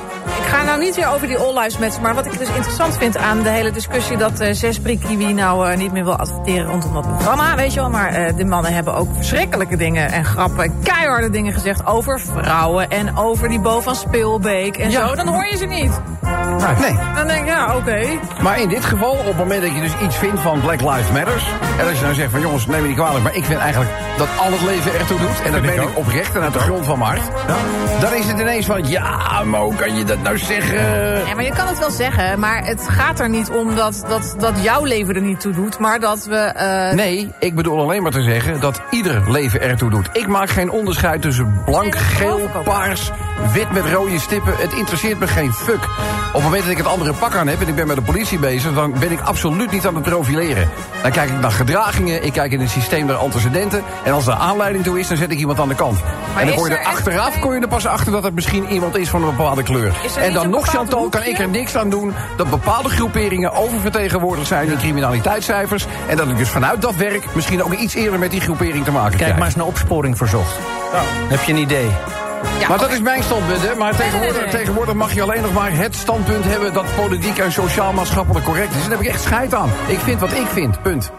B: ga nou niet weer over die All Lives Matter, maar wat ik dus interessant vind aan de hele discussie dat uh, Zespri Kiwi nou uh, niet meer wil adverteren rondom dat programma, weet je wel. Maar uh, de mannen hebben ook verschrikkelijke dingen en grappen, keiharde dingen gezegd over vrouwen en over die Bo van Speelbeek en ja. zo. Dan hoor je ze niet.
C: Nee.
B: Dan denk ik, ja, oké. Okay.
C: Maar in dit geval, op het moment dat je dus iets vindt van Black Lives Matters, en als je nou zegt van jongens, neem me niet kwalijk, maar ik vind eigenlijk dat al het leven ertoe doet, en dat meen ik oprecht en uit de grond van mijn hart, ja. dan is het ineens van, ja, maar hoe kan je dat nou zeggen?
B: Ja, maar je kan het wel zeggen, maar het gaat er niet om dat, dat, dat jouw leven er niet toe doet, maar dat we... Uh...
C: Nee, ik bedoel alleen maar te zeggen dat ieder leven ertoe doet. Ik maak geen onderscheid tussen blank, nee, geel, paars, wit met rode stippen. Het interesseert me geen fuck. Op het moment dat ik het andere pak aan heb en ik ben met de politie bezig, dan ben ik absoluut niet aan het profileren. Dan kijk ik naar gedragingen, ik kijk in het systeem naar antecedenten, en als er aanleiding toe is, dan zet ik iemand aan de kant. Maar en dan kon je er, er achteraf geen... kon je er pas achter dat het misschien iemand is van een bepaalde kleur. En dan nog, Chantal, hoekje? Kan ik er niks aan doen dat bepaalde groeperingen oververtegenwoordigd zijn in criminaliteitscijfers, en dat ik dus vanuit dat werk misschien ook iets eerder met die groepering te maken krijg.
G: Kijk maar eens naar opsporing verzocht. Ja. Heb je een idee?
C: Ja, maar dat is mijn standpunt, hè. Maar tegenwoordig, nee, nee, nee. tegenwoordig mag je alleen nog maar het standpunt hebben dat politiek en sociaal-maatschappelijk correct is. En daar heb ik echt scheid aan. Ik vind wat ik vind, punt.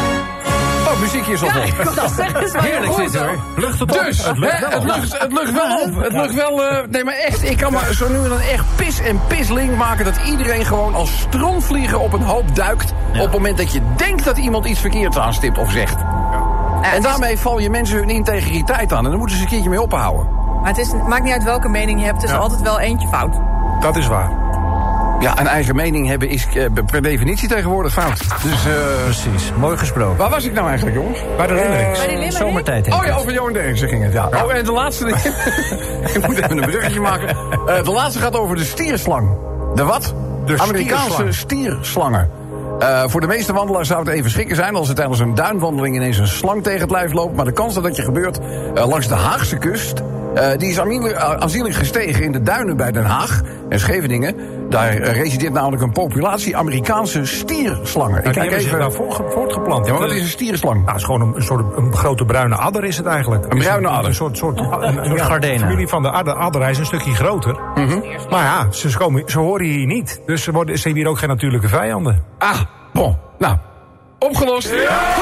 C: Oh, muziekje is al vol.
B: Ja,
C: heerlijk zit hoor. Lucht het op. Dus, het lucht, hè, het, lucht, het lucht wel op. Het lucht wel... Uh, nee, maar echt, ik kan me zo nu en dan echt pis en pisling maken dat iedereen gewoon als strontvliegen op een hoop duikt. Ja. Op het moment dat je denkt dat iemand iets verkeerds aanstipt of zegt. Ja, en daarmee is... val je mensen hun integriteit aan. En daar moeten ze een keertje mee ophouden.
B: Maar het, is, het maakt niet uit welke mening je hebt. Het is ja. altijd wel eentje fout.
I: Dat is waar.
C: Ja, een eigen mening hebben is uh, per definitie tegenwoordig fout. Dus, uh,
G: precies, mooi gesproken.
C: Waar was ik nou eigenlijk, jongens?
I: Bij de Limmerings.
B: Uh,
G: Zomertijd.
C: Oh ja, over Johan Derksen ging het, ja. ja. Oh, en de laatste... ik moet even een bruggetje maken. Uh, de laatste gaat over de stierslang. De wat? De Amerikaanse stierslang. stierslangen. Uh, voor de meeste wandelaars zou het even schrikken zijn als er tijdens een duinwandeling ineens een slang tegen het lijf loopt. Maar de kans dat dat je gebeurt uh, langs de Haagse kust, uh, die is aanzienlijk gestegen in de duinen bij Den Haag en Scheveningen. Daar uh, resideert namelijk een populatie Amerikaanse stierslangen.
I: Ik kijk even daar voortgeplant.
C: Ja, maar wat is een stierslang? Nou,
I: het is gewoon een, een soort een grote bruine adder is het eigenlijk.
C: Een bruine
I: een,
C: adder?
I: Een soort, soort een, een, een gardena. Familie van de adder, adder, hij is een stukje groter. Mm-hmm. Maar ja, ze, komen, ze horen hier niet. Dus ze, worden, ze hebben hier ook geen natuurlijke vijanden.
C: Ah, bon. Nou, opgelost. Ja!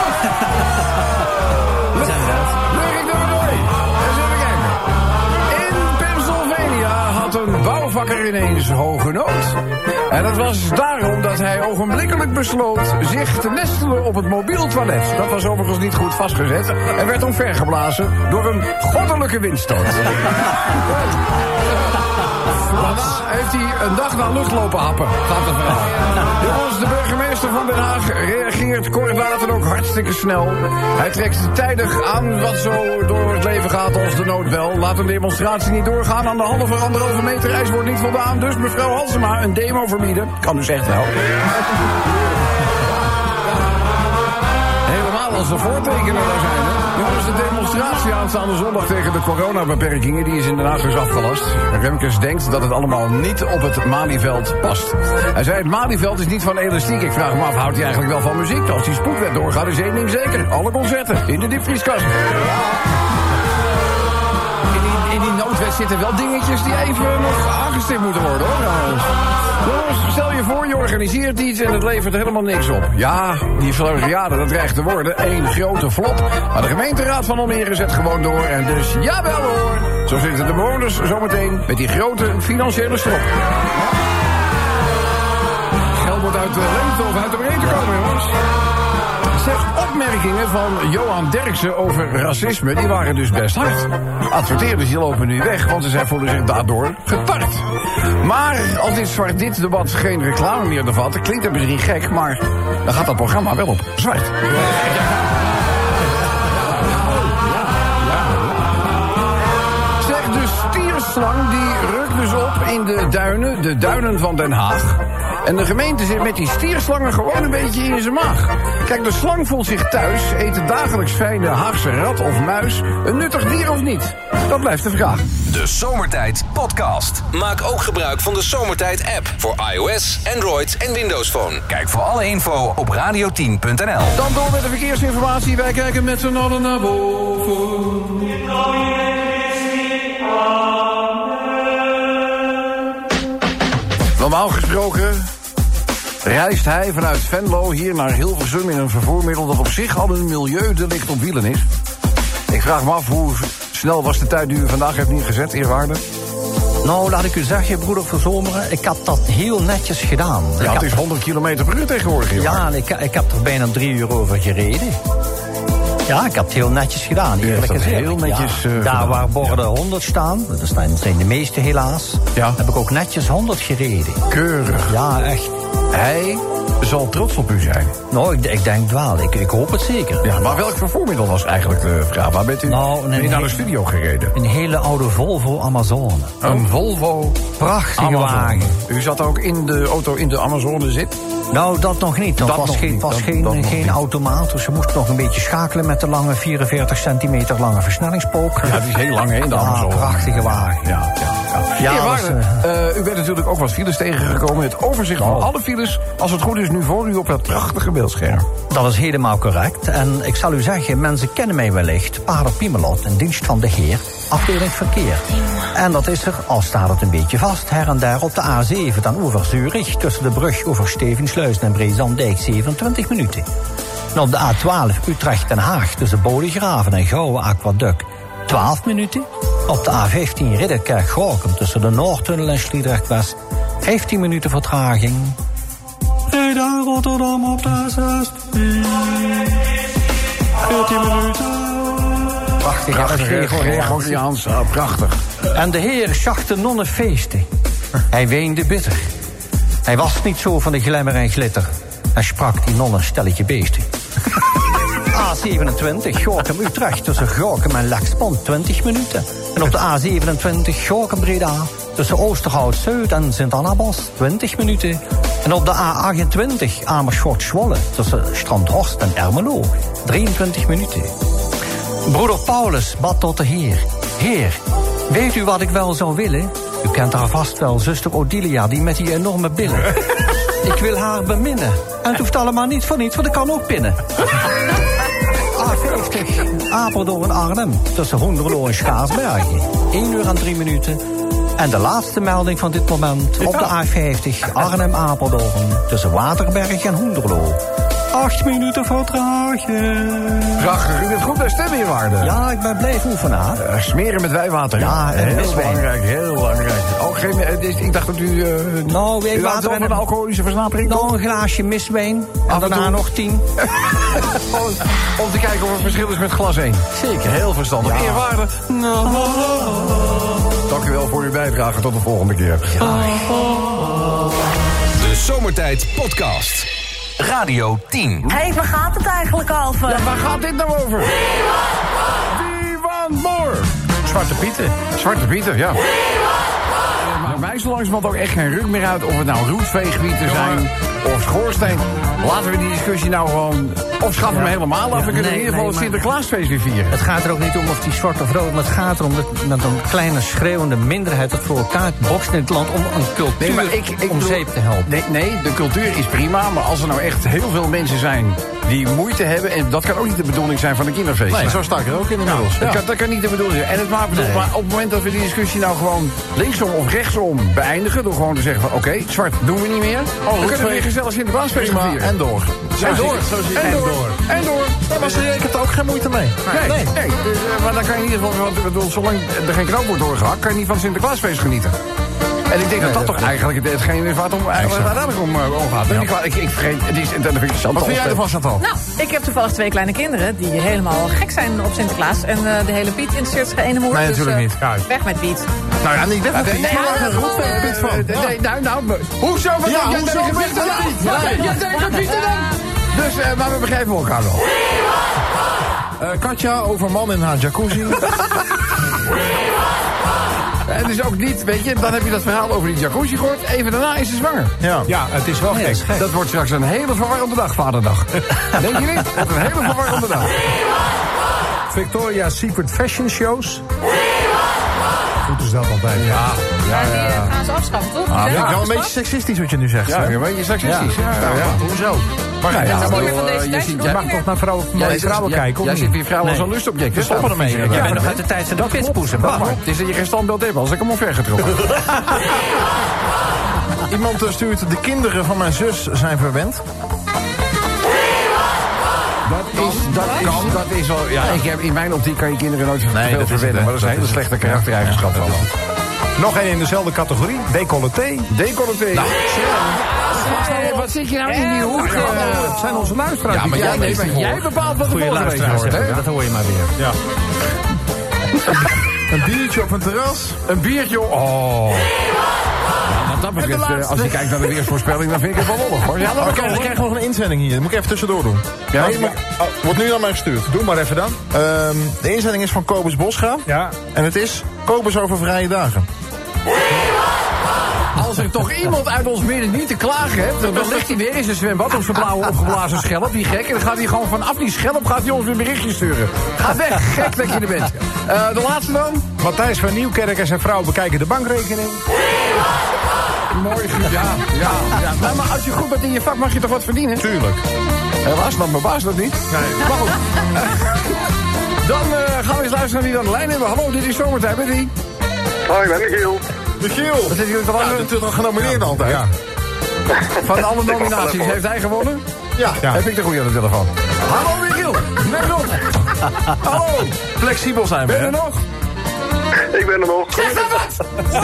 C: Een bouwvakker ineens hoge nood. En dat was daarom dat hij ogenblikkelijk besloot zich te nestelen op het mobiel toilet. Dat was overigens niet goed vastgezet en werd omvergeblazen door een goddelijke windstoot. Daarna heeft hij een dag naar lucht lopen happen, gaat het verhaal. Jongens, de burgemeester van Den Haag reageert kort later ook hartstikke snel. Hij trekt tijdig aan wat zo door het leven gaat als de noodbel. Laat een demonstratie niet doorgaan. Aan de halve of anderhalve meter ijs wordt niet voldaan. Dus mevrouw Halsema, een demo verbieden. Kan dus echt wel. Helemaal als de voortekenen daar zijn, hè. Jongens, de demonstratie aanstaande zondag tegen de coronabeperkingen, die is in Den Haag dus afgelast. Remkes denkt dat het allemaal niet op het Malieveld past. Hij zei, het Malieveld is niet van elastiek. Ik vraag me af, houdt hij eigenlijk wel van muziek? Als die spoedwet doorgaat, is één ding zeker. Alle concerten in de diepvrieskast. In die, in die noodwet zitten wel dingetjes die even nog aangestipt moeten worden, hoor. Nou, jongens, stel je voor, je organiseert iets en het levert helemaal niks op. Ja, die Floriade, dat dreigt te worden één grote flop. Maar de gemeenteraad van Almere zet gewoon door. En dus, jawel hoor, zo zitten de bewoners zometeen met die grote financiële strop. Geld wordt uit de leemte of uit de breedte komen, jongens. Zeg, opmerkingen van Johan Derksen over racisme, die waren dus best hard. Adverteerders die lopen nu weg, want ze voelen zich daardoor getart. Maar als dit zwart-dit debat geen reclame meer bevat, klinkt het misschien gek, maar dan gaat dat programma wel op zwart. Zeg, de stierslang die rukt dus op in de duinen, de duinen van Den Haag. En de gemeente zit met die stierslangen gewoon een beetje in zijn maag. Kijk, de slang voelt zich thuis, eet het dagelijks fijne Haagse rat of muis een nuttig dier of niet? Dat blijft de vraag.
A: De Zomertijd Podcast. Maak ook gebruik van de Zomertijd app voor iOS, Android en Windows Phone. Kijk voor alle info op radio tien punt n l.
C: Dan door met de verkeersinformatie. Wij kijken met z'n allen naar boven. Normaal gesproken reist hij vanuit Venlo hier naar Hilversum in een vervoermiddel dat op zich al een milieudelict op wielen is. Ik vraag me af, hoe snel was de tijd die u vandaag heeft neergezet, eerwaarde?
G: Nou, laat ik u zeggen, broeder Verzomeren, ik heb dat heel netjes gedaan.
C: Ja,
G: ik
C: het is honderd kilometer per uur tegenwoordig, hier.
G: Ja, en ik, ik heb er bijna drie uur over gereden. Ja, ik heb het heel netjes gedaan, eerlijk gezegd.
C: Heel netjes,
G: ja,
C: uh,
G: daar
C: gedaan.
G: waar borden honderd staan, dat zijn- zijn de meeste helaas,
C: Ja.
G: heb ik ook netjes honderd gereden.
C: Keurig.
G: Ja, echt.
C: Hij zal trots op u zijn.
G: Nou, ik, ik denk het wel. Ik, ik hoop het zeker.
C: Ja, maar welk vervoermiddel was eigenlijk de vraag? Waar bent u
G: Nou,
C: ben je
G: een
C: naar
G: he-
C: de studio gereden?
G: Een hele oude Volvo Amazone.
C: Een Volvo
G: Prachtige
C: Amazone.
G: wagen.
C: U zat ook in de auto in de Amazone zit?
G: Nou, dat nog niet. Dat,
C: Dat
G: was
C: nog
G: geen,
C: niet.
G: was
C: Dat-
G: geen,
C: dat nog
G: geen
C: niet.
G: automaat. Dus je moest nog een beetje schakelen met de lange vierenveertig centimeter lange versnellingspook.
C: Ja, die is heel lang, hè, in de
G: Ja,
C: Amazone.
G: prachtige wagen.
C: Ja, ja, ja.
G: Ja,
C: Ja,
G: was,
C: waarde, eh, u bent natuurlijk ook wat files tegengekomen. Het overzicht van
G: Oh.
C: alle files, als het goed is, nu voor u op dat prachtige beeldscherm.
G: Dat is helemaal correct. En ik zal u zeggen, mensen kennen mij wellicht. Pater Piemelot, in dienst van de Heer, afdeling verkeer. En dat is er, al staat het een beetje vast, her en daar op de A zeven dan over Zurich, tussen de brug over Stevensluis en Brezandijk, zevenentwintig minuten. En op de A twaalf Utrecht-Den Haag, tussen Bodegraven en Gouwe Aquaduct, twaalf minuten. Op de A vijftien Ridderkerk-Gorkum, tussen de Noordtunnel en Sliedrecht-West, vijftien minuten vertraging. Breda, Rotterdam op de zestien. veertien minuten. Prachtig, ja, dat is
C: Gregoriaans, ah, prachtig.
G: En de Heer zag de nonnen feesten. Hij weende bitter. Hij was niet zo van de glimmer en glitter. Hij sprak die nonnen stelletje beesten. A zevenentwintig, Gorkum-Utrecht, tussen Gorkum en Lexmond, twintig minuten. En op de A zevenentwintig, Gorkum-Breda, tussen Oosterhout-Zuid en Sint-Annabos, twintig minuten. En op de A achtentwintig, Amersfoort-Zwolle, tussen Strandhorst en Ermelo, drieëntwintig minuten. Broeder Paulus bad tot de Heer. Heer, weet u wat ik wel zou willen? U kent haar vast wel, zuster Odilia, die met die enorme billen. Ik wil haar beminnen. En het hoeft allemaal niet voor niets, want ik kan ook pinnen. A vijftig, Apeldoorn Arnhem, tussen Hoenderloo en Schaarsbergen. één uur en drie minuten. En de laatste melding van dit moment op de A vijftig, Arnhem-Apeldoorn, tussen Waterberg en Hoenderloo. Acht minuten vertraging.
C: Prachtig, u bent goed bij stemmen, eerwaarde.
G: Ja, ik ben blijven oefenaar.
C: Uh, smeren met wijwater.
G: Ja, en
C: heel
G: miswijn.
C: belangrijk, heel belangrijk. Oh, geen, uh, dit- ik dacht dat u... Uh,
G: Nou,
C: u had
G: wijwater
C: over
G: en
C: een
G: een,
C: alcoholische versnapering.
G: nou, een glaasje miswijn. En
C: en
G: daarna
C: toe.
G: nog tien.
C: Om te kijken of er verschil is met glas één.
G: Zeker.
C: Heel verstandig.
G: Ja.
C: Eerwaarde.
G: Nou.
C: Dank u wel voor uw bijdrage. Tot de volgende keer.
A: De Zomertijd Podcast. Radio tien.
J: Hé, hey, waar gaat het eigenlijk over?
C: Ja, waar gaat dit nou over? Wie want more?
F: Zwarte Pieten.
C: Zwarte Pieter, ja. Maar mij is zo langzamerhand ook echt geen ruk meer uit of het nou roetveegwieten zijn of schoorsteen. Laten we die discussie nou gewoon... Of schaffen we hem helemaal af. We kunnen
G: Nee,
C: in ieder geval
G: nee,
C: het
G: maar-
C: Sinterklaasfeest weer vieren.
G: Het gaat er ook niet om of die zwart of rood, maar het gaat erom dat, dat een kleine schreeuwende minderheid het voor elkaar bokst in het land om een cultuur
C: Nee, maar ik, ik
G: om
C: bedoel-
G: zeep te helpen.
C: Nee, nee, de cultuur is prima, maar als er nou echt heel veel mensen zijn die moeite hebben... en dat kan ook niet de bedoeling zijn van een kinderfeest.
F: Nee, zo sta ik er ook inmiddels.
C: Dat,
F: Ja.
C: kan, dat kan niet de bedoeling zijn. En het maakt bedoel,
G: Nee.
C: maar op het moment dat we die discussie nou gewoon linksom of rechtsom beëindigen... door gewoon te zeggen van oké, zwart doen we niet meer... dan kunnen we weer gezellig Sinterklaasfeest gaan
F: Prima,
C: vieren.
F: en door.
C: En door. En door. En door.
F: Daar was er rekent ook geen moeite mee.
C: Nee, nee. nee. Dus, uh, maar dan kan je in ieder geval, want, ik bedoel, zolang er geen knoop wordt doorgehakt, kan je niet van het Sinterklaasfeest genieten. En ik denk dat dat toch eigenlijk het- hetgeen is waar het om, waar het uiteindelijk om, uh, om gaat. Ik, ik, ik vergeet, het is, dat vind ik Chantal.
F: Wat vind jij ervan, Chantal?
B: Nou, ik heb toevallig twee kleine kinderen die helemaal gek zijn op Sinterklaas. En uh, de hele Piet interesseert zich ene moer.
F: Nee,
B: dus,
F: natuurlijk
B: uh,
F: niet. Ja.
B: Weg met Piet.
F: Nou ja, niet weg met
C: Nee,
F: Piet.
C: nee,
F: Maar
C: nee,
F: een roetveegpiet van.
C: nee, nee, nou, nou, maar- hoezo? Wat
F: Ja,
C: denk jij
F: hoezo
C: tegen
F: weg
C: Piet
F: met
C: dan?
F: Piet?
C: Wat
F: Ja.
C: denk jij tegen Piet dan? Dus, uh, maar we begrijpen elkaar wel.
F: Uh, Katja over man in haar jacuzzi.
C: En dus ook niet, weet je, dan heb je dat verhaal over die jacuzzi gehoord. Even daarna is ze zwanger.
F: Ja.
I: Ja, het is wel
G: Nee, dat is
I: gek.
G: gek.
C: Dat wordt straks een hele verwarrende dag, vaderdag. Denk je niet? Dat wordt een hele verwarrende dag.
I: Victoria's Secret Fashion Shows. Goed is dat altijd. Ja.
B: Ja, die uh, gaan ze afschaffen, toch?
F: Ah,
B: Die
F: vind
B: zijn
F: ik wel een beetje
B: afgeschaft.
F: seksistisch wat je nu zegt.
C: Ja,
F: hè?
C: een beetje seksistisch. Ja, ja, ja.
F: Hoezo?
C: Maar ja, ja,
B: Dat is
C: maar,
B: niet meer van
C: uh,
B: deze
C: je
B: tijd,
C: ziet-
B: hoor.
C: jij-
I: Je mag toch naar vrouwen,
C: jij-
I: mooie vrouwen
C: jij-
I: kijken, of
C: Jij
I: niet?
C: ziet die vrouwen als
G: Nee.
C: een lustobject.
F: We stoppen ermee.
G: Jij
F: inderdaad.
G: bent nog uit de tijd van de pitspoesen.
C: Dat klopt. Het is dat je geen standbeeld hebt als ik hem omver getrokken.
F: iemand uh, stuurt, de kinderen van mijn zus zijn verwend.
C: Dat is, dat is, dat is wel... Ja, ik heb, in mijn optiek kan je kinderen nooit te
F: Nee,
C: veel
F: dat is
C: verwennen.
F: het,
C: Maar dat is een hele slechte karaktereigenschap van hem.
I: Nog één in dezelfde categorie. Decolleté.
C: Decolleté. Nou, wat zit je nou in die hoek?
I: Het zijn onze luisteraars.
C: Ja, maar jij, nee, maar jij bepaalt wat de volgende wordt, hè?
I: Dat hoor je maar weer. Ja.
F: Een biertje op een terras.
C: Een biertje, oh. Ja, wat dat betreft, uh, als je kijkt naar de weersvoorspelling, dan vind ik het wel lollig, hoor. Ja,
F: oh, krijg, ik krijg nog een inzending hier. Dat moet ik even tussendoor doen. Ja, nee, maar, oh, wordt nu naar mij gestuurd.
I: Doe maar even dan.
F: Um, de inzending is van Kobus Bosga.
I: Ja.
F: En het is Kobus over vrije dagen.
C: Als er toch iemand uit ons midden niet te klagen heeft, dan ligt hij weer in zijn zwembad op zijn blauwe opgeblazen schelp, die gek. En dan gaat hij gewoon vanaf die schelp gaat hij ons weer een berichtje sturen. Ga weg, gek dat je er bent. Uh, de laatste dan?
I: Matthijs van Nieuwkerk en zijn vrouw bekijken de bankrekening.
C: Mooi, goed, ja, ja, ja. Nou, maar als je goed bent in je vak, mag je toch wat verdienen?
F: Tuurlijk.
C: Helaas, dan mijn baas dat niet. Nee. Maar goed. Dan uh, gaan we eens luisteren naar wie we aan de lijn hebben. Hallo, dit is Zomertijd, met wie?
K: Hoi, ik ben Michiel.
F: Michiel!
C: Wat zitten jullie te lang?
F: Ja, natuurlijk genomineerd ja. altijd. Ja.
C: Van alle nominaties heeft hij gewonnen?
F: Ja.
C: ja. Heb ik de goede aan de telefoon. Hallo Michiel, neem op. Hallo.
F: Flexibel zijn we,
C: Ben je er nog?
K: Ik ben er nog.
C: Zeg dan wat!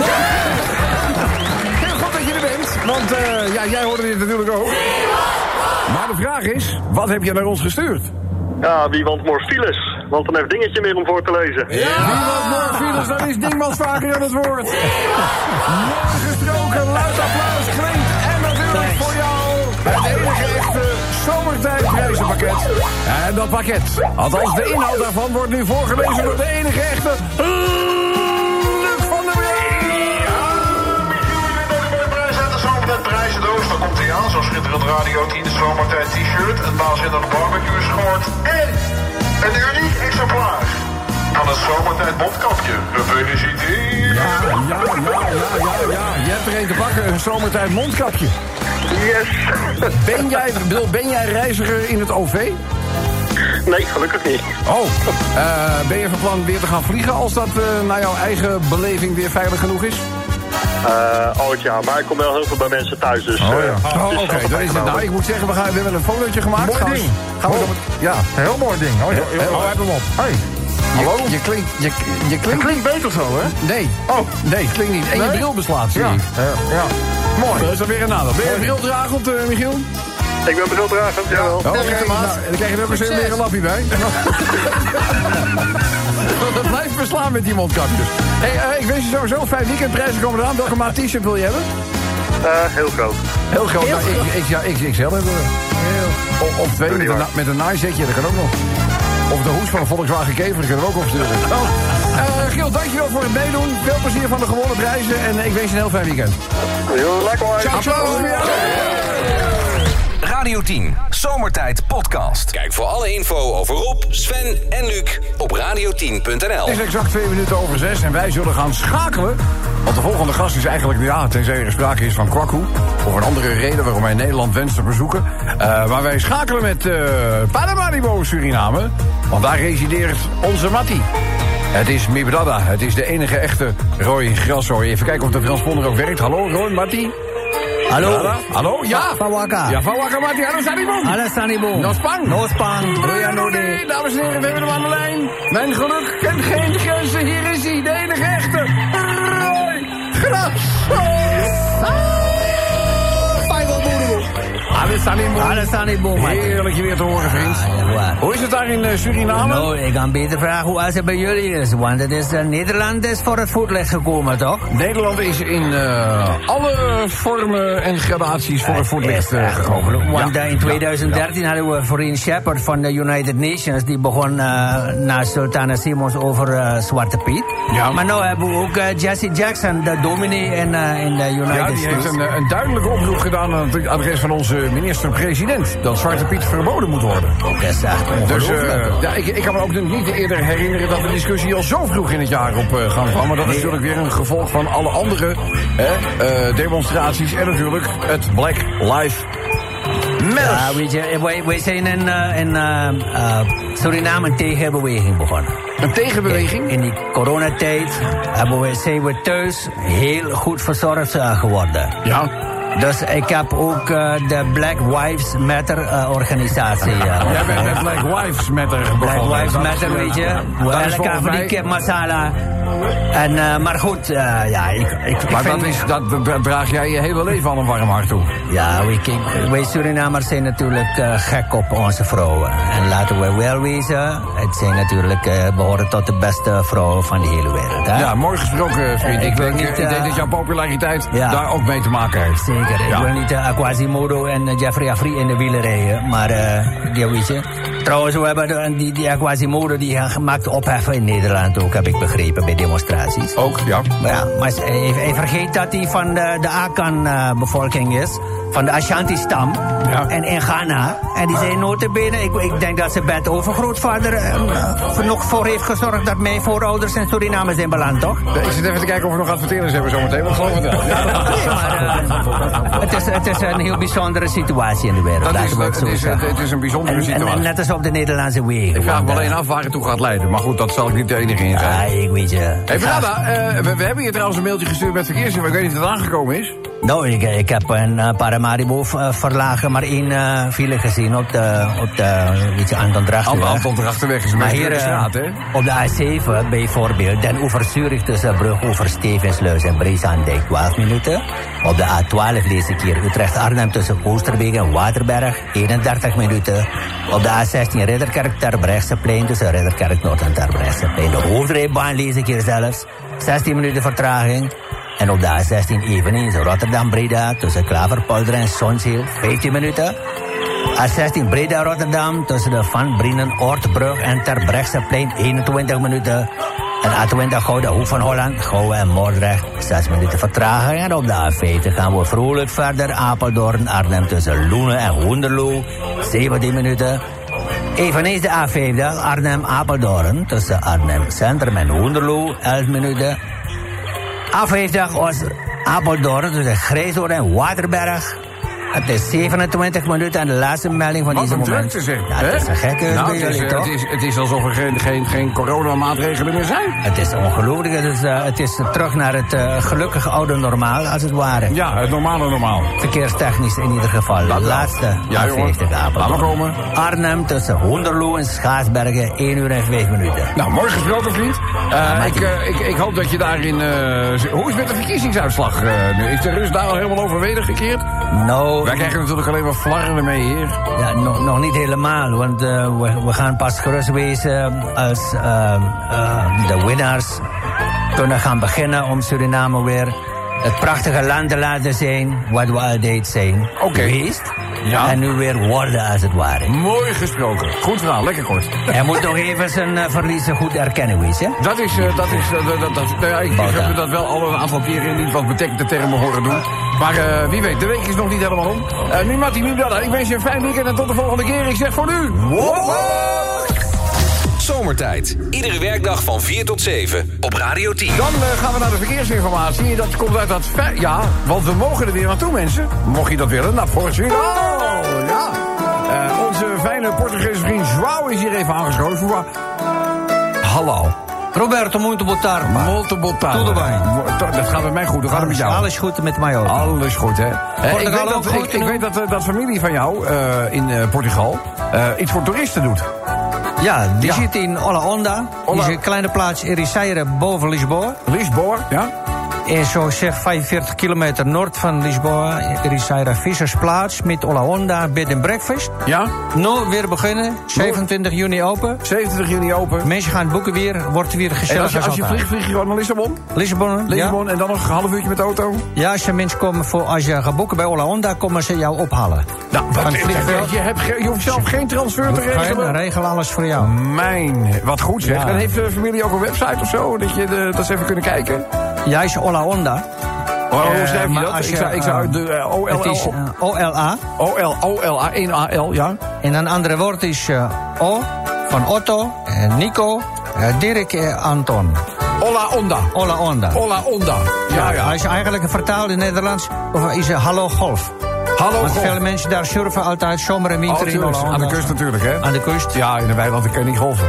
C: Heel goed dat je er bent, want uh, ja, jij hoorde dit natuurlijk ook. Maar de vraag is, wat heb je naar ons gestuurd?
K: Ja, wie want more files? Want dan heeft Dingetje meer om voor te lezen.
C: Ja, wie want more files, dan is Dingmans vaker aan het woord. Mooi gesproken, luid applaus, klinkt. En natuurlijk voor jou het enige echte Zomertijd prijzenpakket. En dat pakket, althans de inhoud daarvan, wordt nu voorgelezen door de enige echte Luc van der Bree.
L: Met prijzendoos, daar komt hij aan. Zo'n schitterend Radio tien Zomertijd t-shirt, een waanzinnige barbecue schort en een uniek exemplaar van het Zomertijd mondkapje. Gefeliciteerd!
C: Ja, ja, ja, ja, ja, ja. Je hebt er een te pakken, een Zomertijd mondkapje.
K: Yes!
C: Ben jij, ben jij reiziger in het O V?
K: Nee, gelukkig niet.
C: Oh, uh, ben je van plan weer te gaan vliegen als dat uh, naar jouw eigen beleving weer veilig genoeg is?
K: Uh, ooit ja, maar ik kom wel heel veel bij mensen thuis, dus...
C: Oh ja.
K: Uh,
C: oh, oké, okay. Dan is het nou. Ik moet zeggen, we, gaan, we hebben een fotootje gemaakt.
F: Mooi
C: gaan
F: ding.
C: We, gaan
F: oh.
C: we ja,
F: een heel mooi ding. Oh,
C: heel, heel,
F: oh, heb hem op. Hey.
C: Je, Hallo? Je klinkt, je, je klinkt...
F: Het klinkt beter zo, hè?
C: Nee.
F: Oh.
C: Nee, het klinkt niet. En
F: nee?
C: je bril beslaat, zie
F: ja.
C: ik.
F: Ja. ja. Mooi.
C: Dat is dan weer een nadeel. Ben je een bril dragend, uh, Michiel?
K: Ik ben brildragend, jawel.
C: Oh, okay. nou, dan krijg je er ook eens weer een lappie bij. Dat blijft beslaan met die mondkapjes. Hey, uh, ik wens je sowieso een fijn weekend. Prijzen komen eraan. Welke maat t-shirt wil je hebben?
K: Uh, heel groot.
C: Heel groot. Heel nou, groot. Ik, ik, ja, ik, ik zelf hebben. Heel. Of, of twee met een, met een naaizetje, dat kan ook nog. Of de hoes van een Volkswagen Kever, dat kan er ook opsturen. Oh. Uh, Giel, dankjewel voor het meedoen. Veel plezier van de gewonnen prijzen. En uh, ik wens je een heel fijn weekend.
K: Heel lekker.
C: Applaus voor jou.
A: Radio tien, Zomertijd podcast. Kijk voor alle info over Rob, Sven en Luc op radio tien punt n l.
C: Het is exact twee minuten over zes en wij zullen gaan schakelen. Want de volgende gast is eigenlijk, ja, tenzij er sprake is van Kwaku. Of een andere reden waarom hij Nederland wenst te bezoeken. Uh, maar wij schakelen met uh, Paramaribo, Suriname. Want daar resideert onze Mattie. Het is Mibdada, het is de enige echte Roy Grasso. Even kijken of de transponder ook werkt. Hallo Roy, Mattie.
G: Hallo.
C: Ja, hallo, ja.
G: Fawaka.
C: Ja, Fawaka, Mattie. Hallo, Sanibon.
G: Hallo, Sanibon.
C: No spang.
G: No spang.
C: Royanode. Dames en heren, we hebben hem aan de lijn. Mijn geluk kent geen grenzen. Hier is hij, de enige echte Roy Grasso. Hallo, Sanibon.
G: Hallo, Sanibon.
C: Heerlijk je weer te horen, vriend.
G: Ja,
C: hoe is het daar in uh, Suriname?
G: Nou, ik kan beter vragen hoe als het bij jullie is. Want het is, uh, Nederland is voor het voetlicht gekomen, toch?
C: Nederland is in uh, alle vormen en gradaties voor het voetlicht uh, gekomen.
G: Want
C: ja.
G: uh, in tweeduizend dertien ja. hadden we Foreign Shepherd van de United Nations. Die begon uh, naar Sultana Simons over uh, Zwarte Piet.
C: Ja.
G: Maar nu hebben we ook uh, Jesse Jackson, de dominee in, uh, in de United States.
C: Ja, die
G: States.
C: heeft een, een duidelijke oproep gedaan aan het adres van onze minister-president. Dat Zwarte Piet verboden moet worden.
G: Dat is echt
C: dus uh, ja, ik, ik kan me ook niet eerder herinneren dat de discussie al zo vroeg in het jaar op uh, gang kwam. Maar dat is natuurlijk weer een gevolg van alle andere hè, uh, demonstraties. En natuurlijk het Black Lives Matter.
G: Ja, weet je, wij, wij zijn in, uh, in uh, uh, Suriname een tegenbeweging begonnen.
C: Een tegenbeweging?
G: In, in die coronatijd hebben we, zijn we thuis heel goed verzorgd uh, geworden.
C: Ja.
G: Dus ik heb ook uh, de Black Lives Matter uh, organisatie. Uh,
C: Jij bent met Black Lives Matter begonnen.
G: Black Lives Matter, weet je. Elke Afrika masala. En, uh, maar goed, uh, ja, ik, ik,
C: maar
G: ik vind...
C: dat, is, dat, dat draag jij je hele leven al een warm hart toe.
G: Ja, wij, wij Surinamers zijn natuurlijk uh, gek op onze vrouwen. En laten we wel wezen, het zijn natuurlijk, uh, behoren tot de beste vrouwen van de hele wereld. Hè?
C: Ja, mooi gesproken, vriend. Uh, ik, ik, denk, niet, uh, ik denk dat jouw populariteit ja, daar ook mee te maken heeft.
G: Zeker, ja. Ik wil niet uh, Quasimodo en uh, Jeffrey Afri in de wielen rijden, maar uh, ja, weet je. Trouwens, we hebben de, die, die Quasimodo die maakt opheffen in Nederland ook, heb ik begrepen, bij demonstraties.
C: Ook, ja.
G: Maar, ja, maar hij, hij vergeet dat hij van de, de Akan-bevolking uh, is, van de Ashanti-stam, ja. En in Ghana. En die zijn notabene, ik, ik denk dat zijn bed overgrootvader uh, nog voor heeft gezorgd dat mijn voorouders in Suriname zijn beland, toch?
C: Ik zit even te kijken of we nog adverteerders hebben zometeen, want geloof het wel. Ja,
G: maar, uh, het, is, het is een heel bijzondere situatie in de wereld.
C: Dat is, het, het, is, het, het is een bijzondere
G: en,
C: situatie.
G: En, en net als op de Nederlandse wegen.
C: Ik vraag me alleen af waar het toe gaat leiden. Maar goed, dat zal ik niet de enige in zijn.
G: Ja, ik weet je.
C: Hey, Brada, uh, we, we hebben hier trouwens een mailtje gestuurd met verkeersinfo. Ik weet niet of het aangekomen is.
G: Nou, ik, ik heb een uh, Paramaribo uh, verlagen, maar één uh, file gezien op de, op de weet je, Anton Drachtenweg.
C: Anton Drachtenweg is een beetje de straat, hè?
G: Op de A zeven bijvoorbeeld, Den Oever Zurich tussen Brug over Stevensluis en Breesandijk twaalf minuten. Op de A twaalf lees ik hier Utrecht-Arnhem tussen Oosterbeek en Waterberg eenendertig minuten. Op de A zestien Ridderkerk Terbrechtseplein tussen Ridderkerk Noord en Terbrechtseplein. De hoofdrijbaan lees ik hier zelfs, zestien minuten vertraging. En op de A zestien eveneens Rotterdam-Breda tussen Klaverpolder en Sonsheel, vijftien minuten. A zestien Breda-Rotterdam tussen de Van Brienen-Oortbrug en Terbrechtseplein, eenentwintig minuten. En A twintig Gouden Hoek van Holland, Gouwen en Moordrecht, zes minuten vertraging. En op de A vijftig gaan we vrolijk verder, Apeldoorn-Arnhem tussen Loenen en Hoenderloo, zeventien minuten. Eveneens de A vijftig Arnhem-Apeldoorn tussen Arnhem Centrum en Hoenderloo, elf minuten. A vijftig was Apeldoorn tussen Grijshoorn en Waterberg. Het is zevenentwintig minuten en de laatste melding van
C: Wat
G: deze moment.
C: Wat een drukte, zeg.
G: Ja, het is een gekke
C: nou,
G: bij
C: het, is,
G: jullie, toch?
C: Het is, het is alsof er geen, geen, geen coronamaatregelen meer zijn.
G: Het is ongelooflijk. Het is, uh, het is terug naar het uh, gelukkige oude normaal, als het ware.
C: Ja, het normale normaal.
G: Verkeerstechnisch in ieder geval. De laatste
C: ja,
G: A vijftig Apeldoorn.
C: Laten we komen.
G: Arnhem tussen Hoenderloo en Schaarsbergen, één uur en vijf minuten.
C: Nou, mooi gesproken, vriend. Uh, ja, ik, uh, ik, ik hoop dat je daarin... Uh, hoe is het met de verkiezingsuitslag uh, nu? Is de rust daar al helemaal over wedergekeerd?
G: Nou...
C: Wij krijgen natuurlijk alleen maar flarren ermee hier.
G: Ja, nog, nog niet helemaal, want uh, we, we gaan pas gerust wezen als uh, uh, de winnaars kunnen gaan beginnen om Suriname weer het prachtige land te laten zijn wat we altijd zijn
C: okay.
G: geweest.
C: Ja.
G: En nu weer worden als het ware.
C: Mooi gesproken. Goed verhaal, lekker kort.
G: Hij moet nog even zijn uh, verliezen goed erkennen, weet je?
C: Dat is, uh, dat is, uh, dat, dat, nou ja, ik heb dat wel al een aantal keren niet wat betekent de termen horen doen. Maar uh, wie weet, de week is nog niet helemaal om. Uh, nu Matti, nu dat. Ik wens je een fijn weekend en tot de volgende keer. Ik zeg voor nu... Wow!
A: Zomertijd. Iedere werkdag van vier tot zeven op Radio tien.
C: Dan uh, gaan we naar de verkeersinformatie. Dat komt uit dat... Fe- ja, want we mogen er weer naartoe, mensen. Mocht je dat willen, naar Portugal. Oh, ja. Uh, onze fijne Portugese vriend João is hier even aangeschoven. Hallo.
G: Roberto, muito boa tarde.
C: Molto boa tarde.
G: Tudo bem.
C: Dat gaat met mij goed. Dat gaat met jou.
G: Alles goed met mij ook.
C: Alles goed, hè. Uh, ik weet dat, ik, ik weet dat, uh, dat familie van jou uh, in uh, Portugal uh, iets voor toeristen doet.
G: Ja, die ja. zit in Ola Onda. Die is een kleine plaats Ericeira boven Lisboa.
C: Lisboa, ja.
G: En zo zeg vijfenveertig kilometer noord van Lisboa. Ericeira Vissersplaats met Ola Onda bed and breakfast.
C: Ja.
G: Nu weer beginnen. zevenentwintig juni open.
C: zevenentwintig juni open.
G: Mensen gaan boeken weer. Wordt weer gezellig.
C: En als je, als je vliegt, vlieg je gewoon naar Lissabon?
G: Lissabon,
C: Lissabon
G: ja.
C: En dan nog een half uurtje met de auto?
G: Ja, als je mensen komen voor, als je gaat boeken bij Ola Onda, komen ze jou ophalen.
C: Nou, wat is, je, hebt, je hoeft zelf geen transfer te regelen?
G: We regelen alles voor jou.
C: Mijn, wat goed zeg. Ja. En heeft de familie ook een website of zo? Dat je de, dat ze even kunnen kijken?
G: Ja, is Ola Onda.
C: Oh, hoe schrijf je dat? Ik zou, ik zou de uh, O L L...
G: Het is uh, O L A.
C: O L O L A, één A L, ja.
G: En een andere woord is uh, O van Otto, uh, Nico, uh, Dirk en uh, Anton.
C: Ola Onda.
G: Ola Onda.
C: Ola Onda. Ja, ja.
G: Als je eigenlijk vertaalt in Nederlands, of is het Hallo Golf.
C: Hallo
G: Want
C: golf.
G: veel mensen daar surfen altijd zomer en winter
C: oh,
G: in Ola Onda.
C: Aan de kust natuurlijk, hè?
G: Aan de kust.
C: Ja, in de weiland kan je niet golven.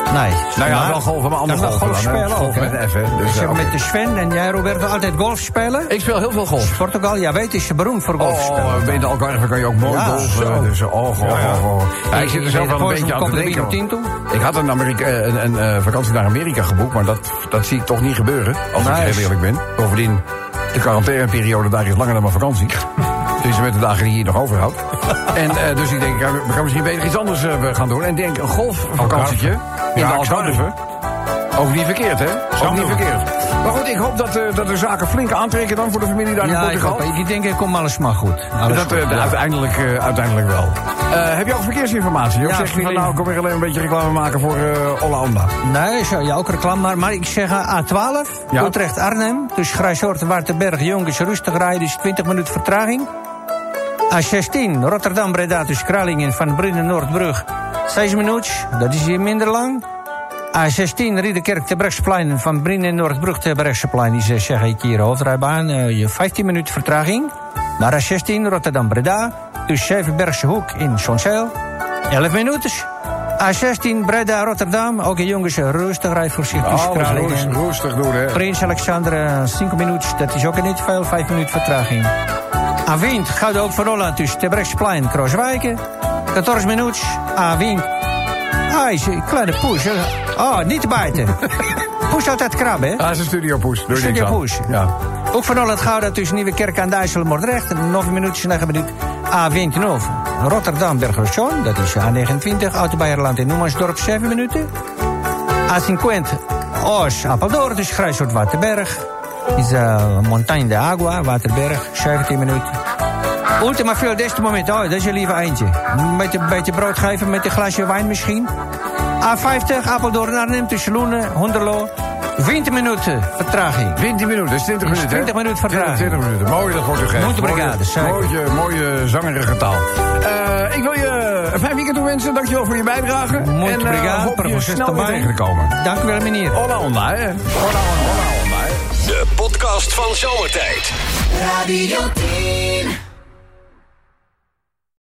G: Nee.
C: Nou ja,
G: maar,
C: wel golven, maar andere
G: ja,
C: golven.
G: golf
C: dan, hè?
G: spelen ook,
C: Golf met
G: hè?
C: een F, hè? Dus,
G: Dus je
C: uh,
G: hebt
C: okay.
G: met de Sven en jij, Roberto, altijd golf spelen?
C: Ik speel heel veel golf.
G: Portugal, ja, weet, is je beroemd voor golf spelen.
C: Oh, bij de Algarve kan je ook mooi
G: Ja,
C: golven.
G: zo.
C: Dus, oh, oh, oh, oh. Ja, ik zit er zelf wel een beetje aan te denken. Ik had een, Amerika, een, een, een vakantie naar Amerika geboekt, maar dat, dat zie ik toch niet gebeuren. Als ik heel eerlijk ben. Bovendien, de quarantaineperiode daar is langer dan mijn vakantie. Dus met de dagen die je hier nog overhoudt. En uh, dus ik denk, we gaan misschien beter iets anders uh, gaan doen. En denk, een golfvakantietje in de Algarve. Ook niet verkeerd, hè? Ook niet verkeerd. Maar goed, ik hoop dat, uh, dat de zaken flink aantrekken dan voor de familie daar in
G: ja,
C: Portugal.
G: Ja, ik denk, ik kom alles maar goed. Alles
C: dat uh,
G: goed, ja.
C: uiteindelijk, uh, uiteindelijk wel. Uh, heb je ook verkeersinformatie? Of
G: Ja,
C: zeg je van, nou, ik kom weer alleen een beetje reclame maken voor uh, Ola Onda?
G: Nee, zo, ja, ook reclame. Maar, maar ik zeg uh, A twaalf, ja. Utrecht-Arnhem. Dus Grijshoort, Waardenberg, Jongens, rustig rijden. Dus twintig minuten vertraging. A zestien, Rotterdam-Breda, dus Kralingen van Brinnen-Noordbrug. zes minuten, dat is hier minder lang. A zestien, Ridderkerk-Terbrechtseplein van Brinnen-Noordbrug Terbrechtseplein. Die is, zeg ik hier, hoofdrijbaan, uh, vijftien minuten vertraging. Maar A zestien, Rotterdam-Breda, dus Zevenbergse Hoek in Zonzeel. elf minuten. A zestien, Breda-Rotterdam, ook in jongens, rustig, rijd voorzichtig.
C: Oh, rustig, rustig doen, hè.
G: Prins Alexander, tien minuten, dat is ook niet veel, vijf minuten vertraging. A wind gaat ook van Holland, dus Terbrechtsplein, Krooswijken. veertien minuten, A wind. Ah, is een kleine poes. Oh, niet te bijten. Poes altijd krab, hè?
C: Ah, is een studiopoes.
G: Studiopoes.
C: Ja.
G: Ook van Holland Gouda tussen Nieuwekerk aan Dijssel en Moordrecht. negen minuten, negen minuten. A vijftien. Rotterdam, Bergen-op-Zoom, dat is A negenentwintig. Autobeheerland in Noemansdorp, zeven minuten. A vijftig. Oos, Apeldoorn, dus Grijshoort, Waterberg. Is uh, Montagne de Agua, Waterberg, zeventien minuten. Ultima veel deze moment, oh, dat is je lieve eindje. Een beetje, beetje brood geven met een glasje wijn misschien. A vijftig, Apeldoorn, Arnhem, tussen Loenen, Honderlo. twintig minuten vertraging.
C: twintig minuten, dat is twintig minuten.
G: twintig minuten vertraging.
C: twintig minuten, mooi dat Portugees.
G: Mooie brigade,
C: mooie, mooie zangerige taal. Uh, ik wil je een fijn weekend toewensen. Dankjewel voor je bijdrage.
G: Mooie
C: en uh,
G: brigade,
C: hoop je snel weer tegen te komen.
G: Dank u wel, meneer.
C: Ola Onda, hè. Ola Onda, Ola Onda, hè.
A: De podcast van Zomertijd.
H: Radio tien.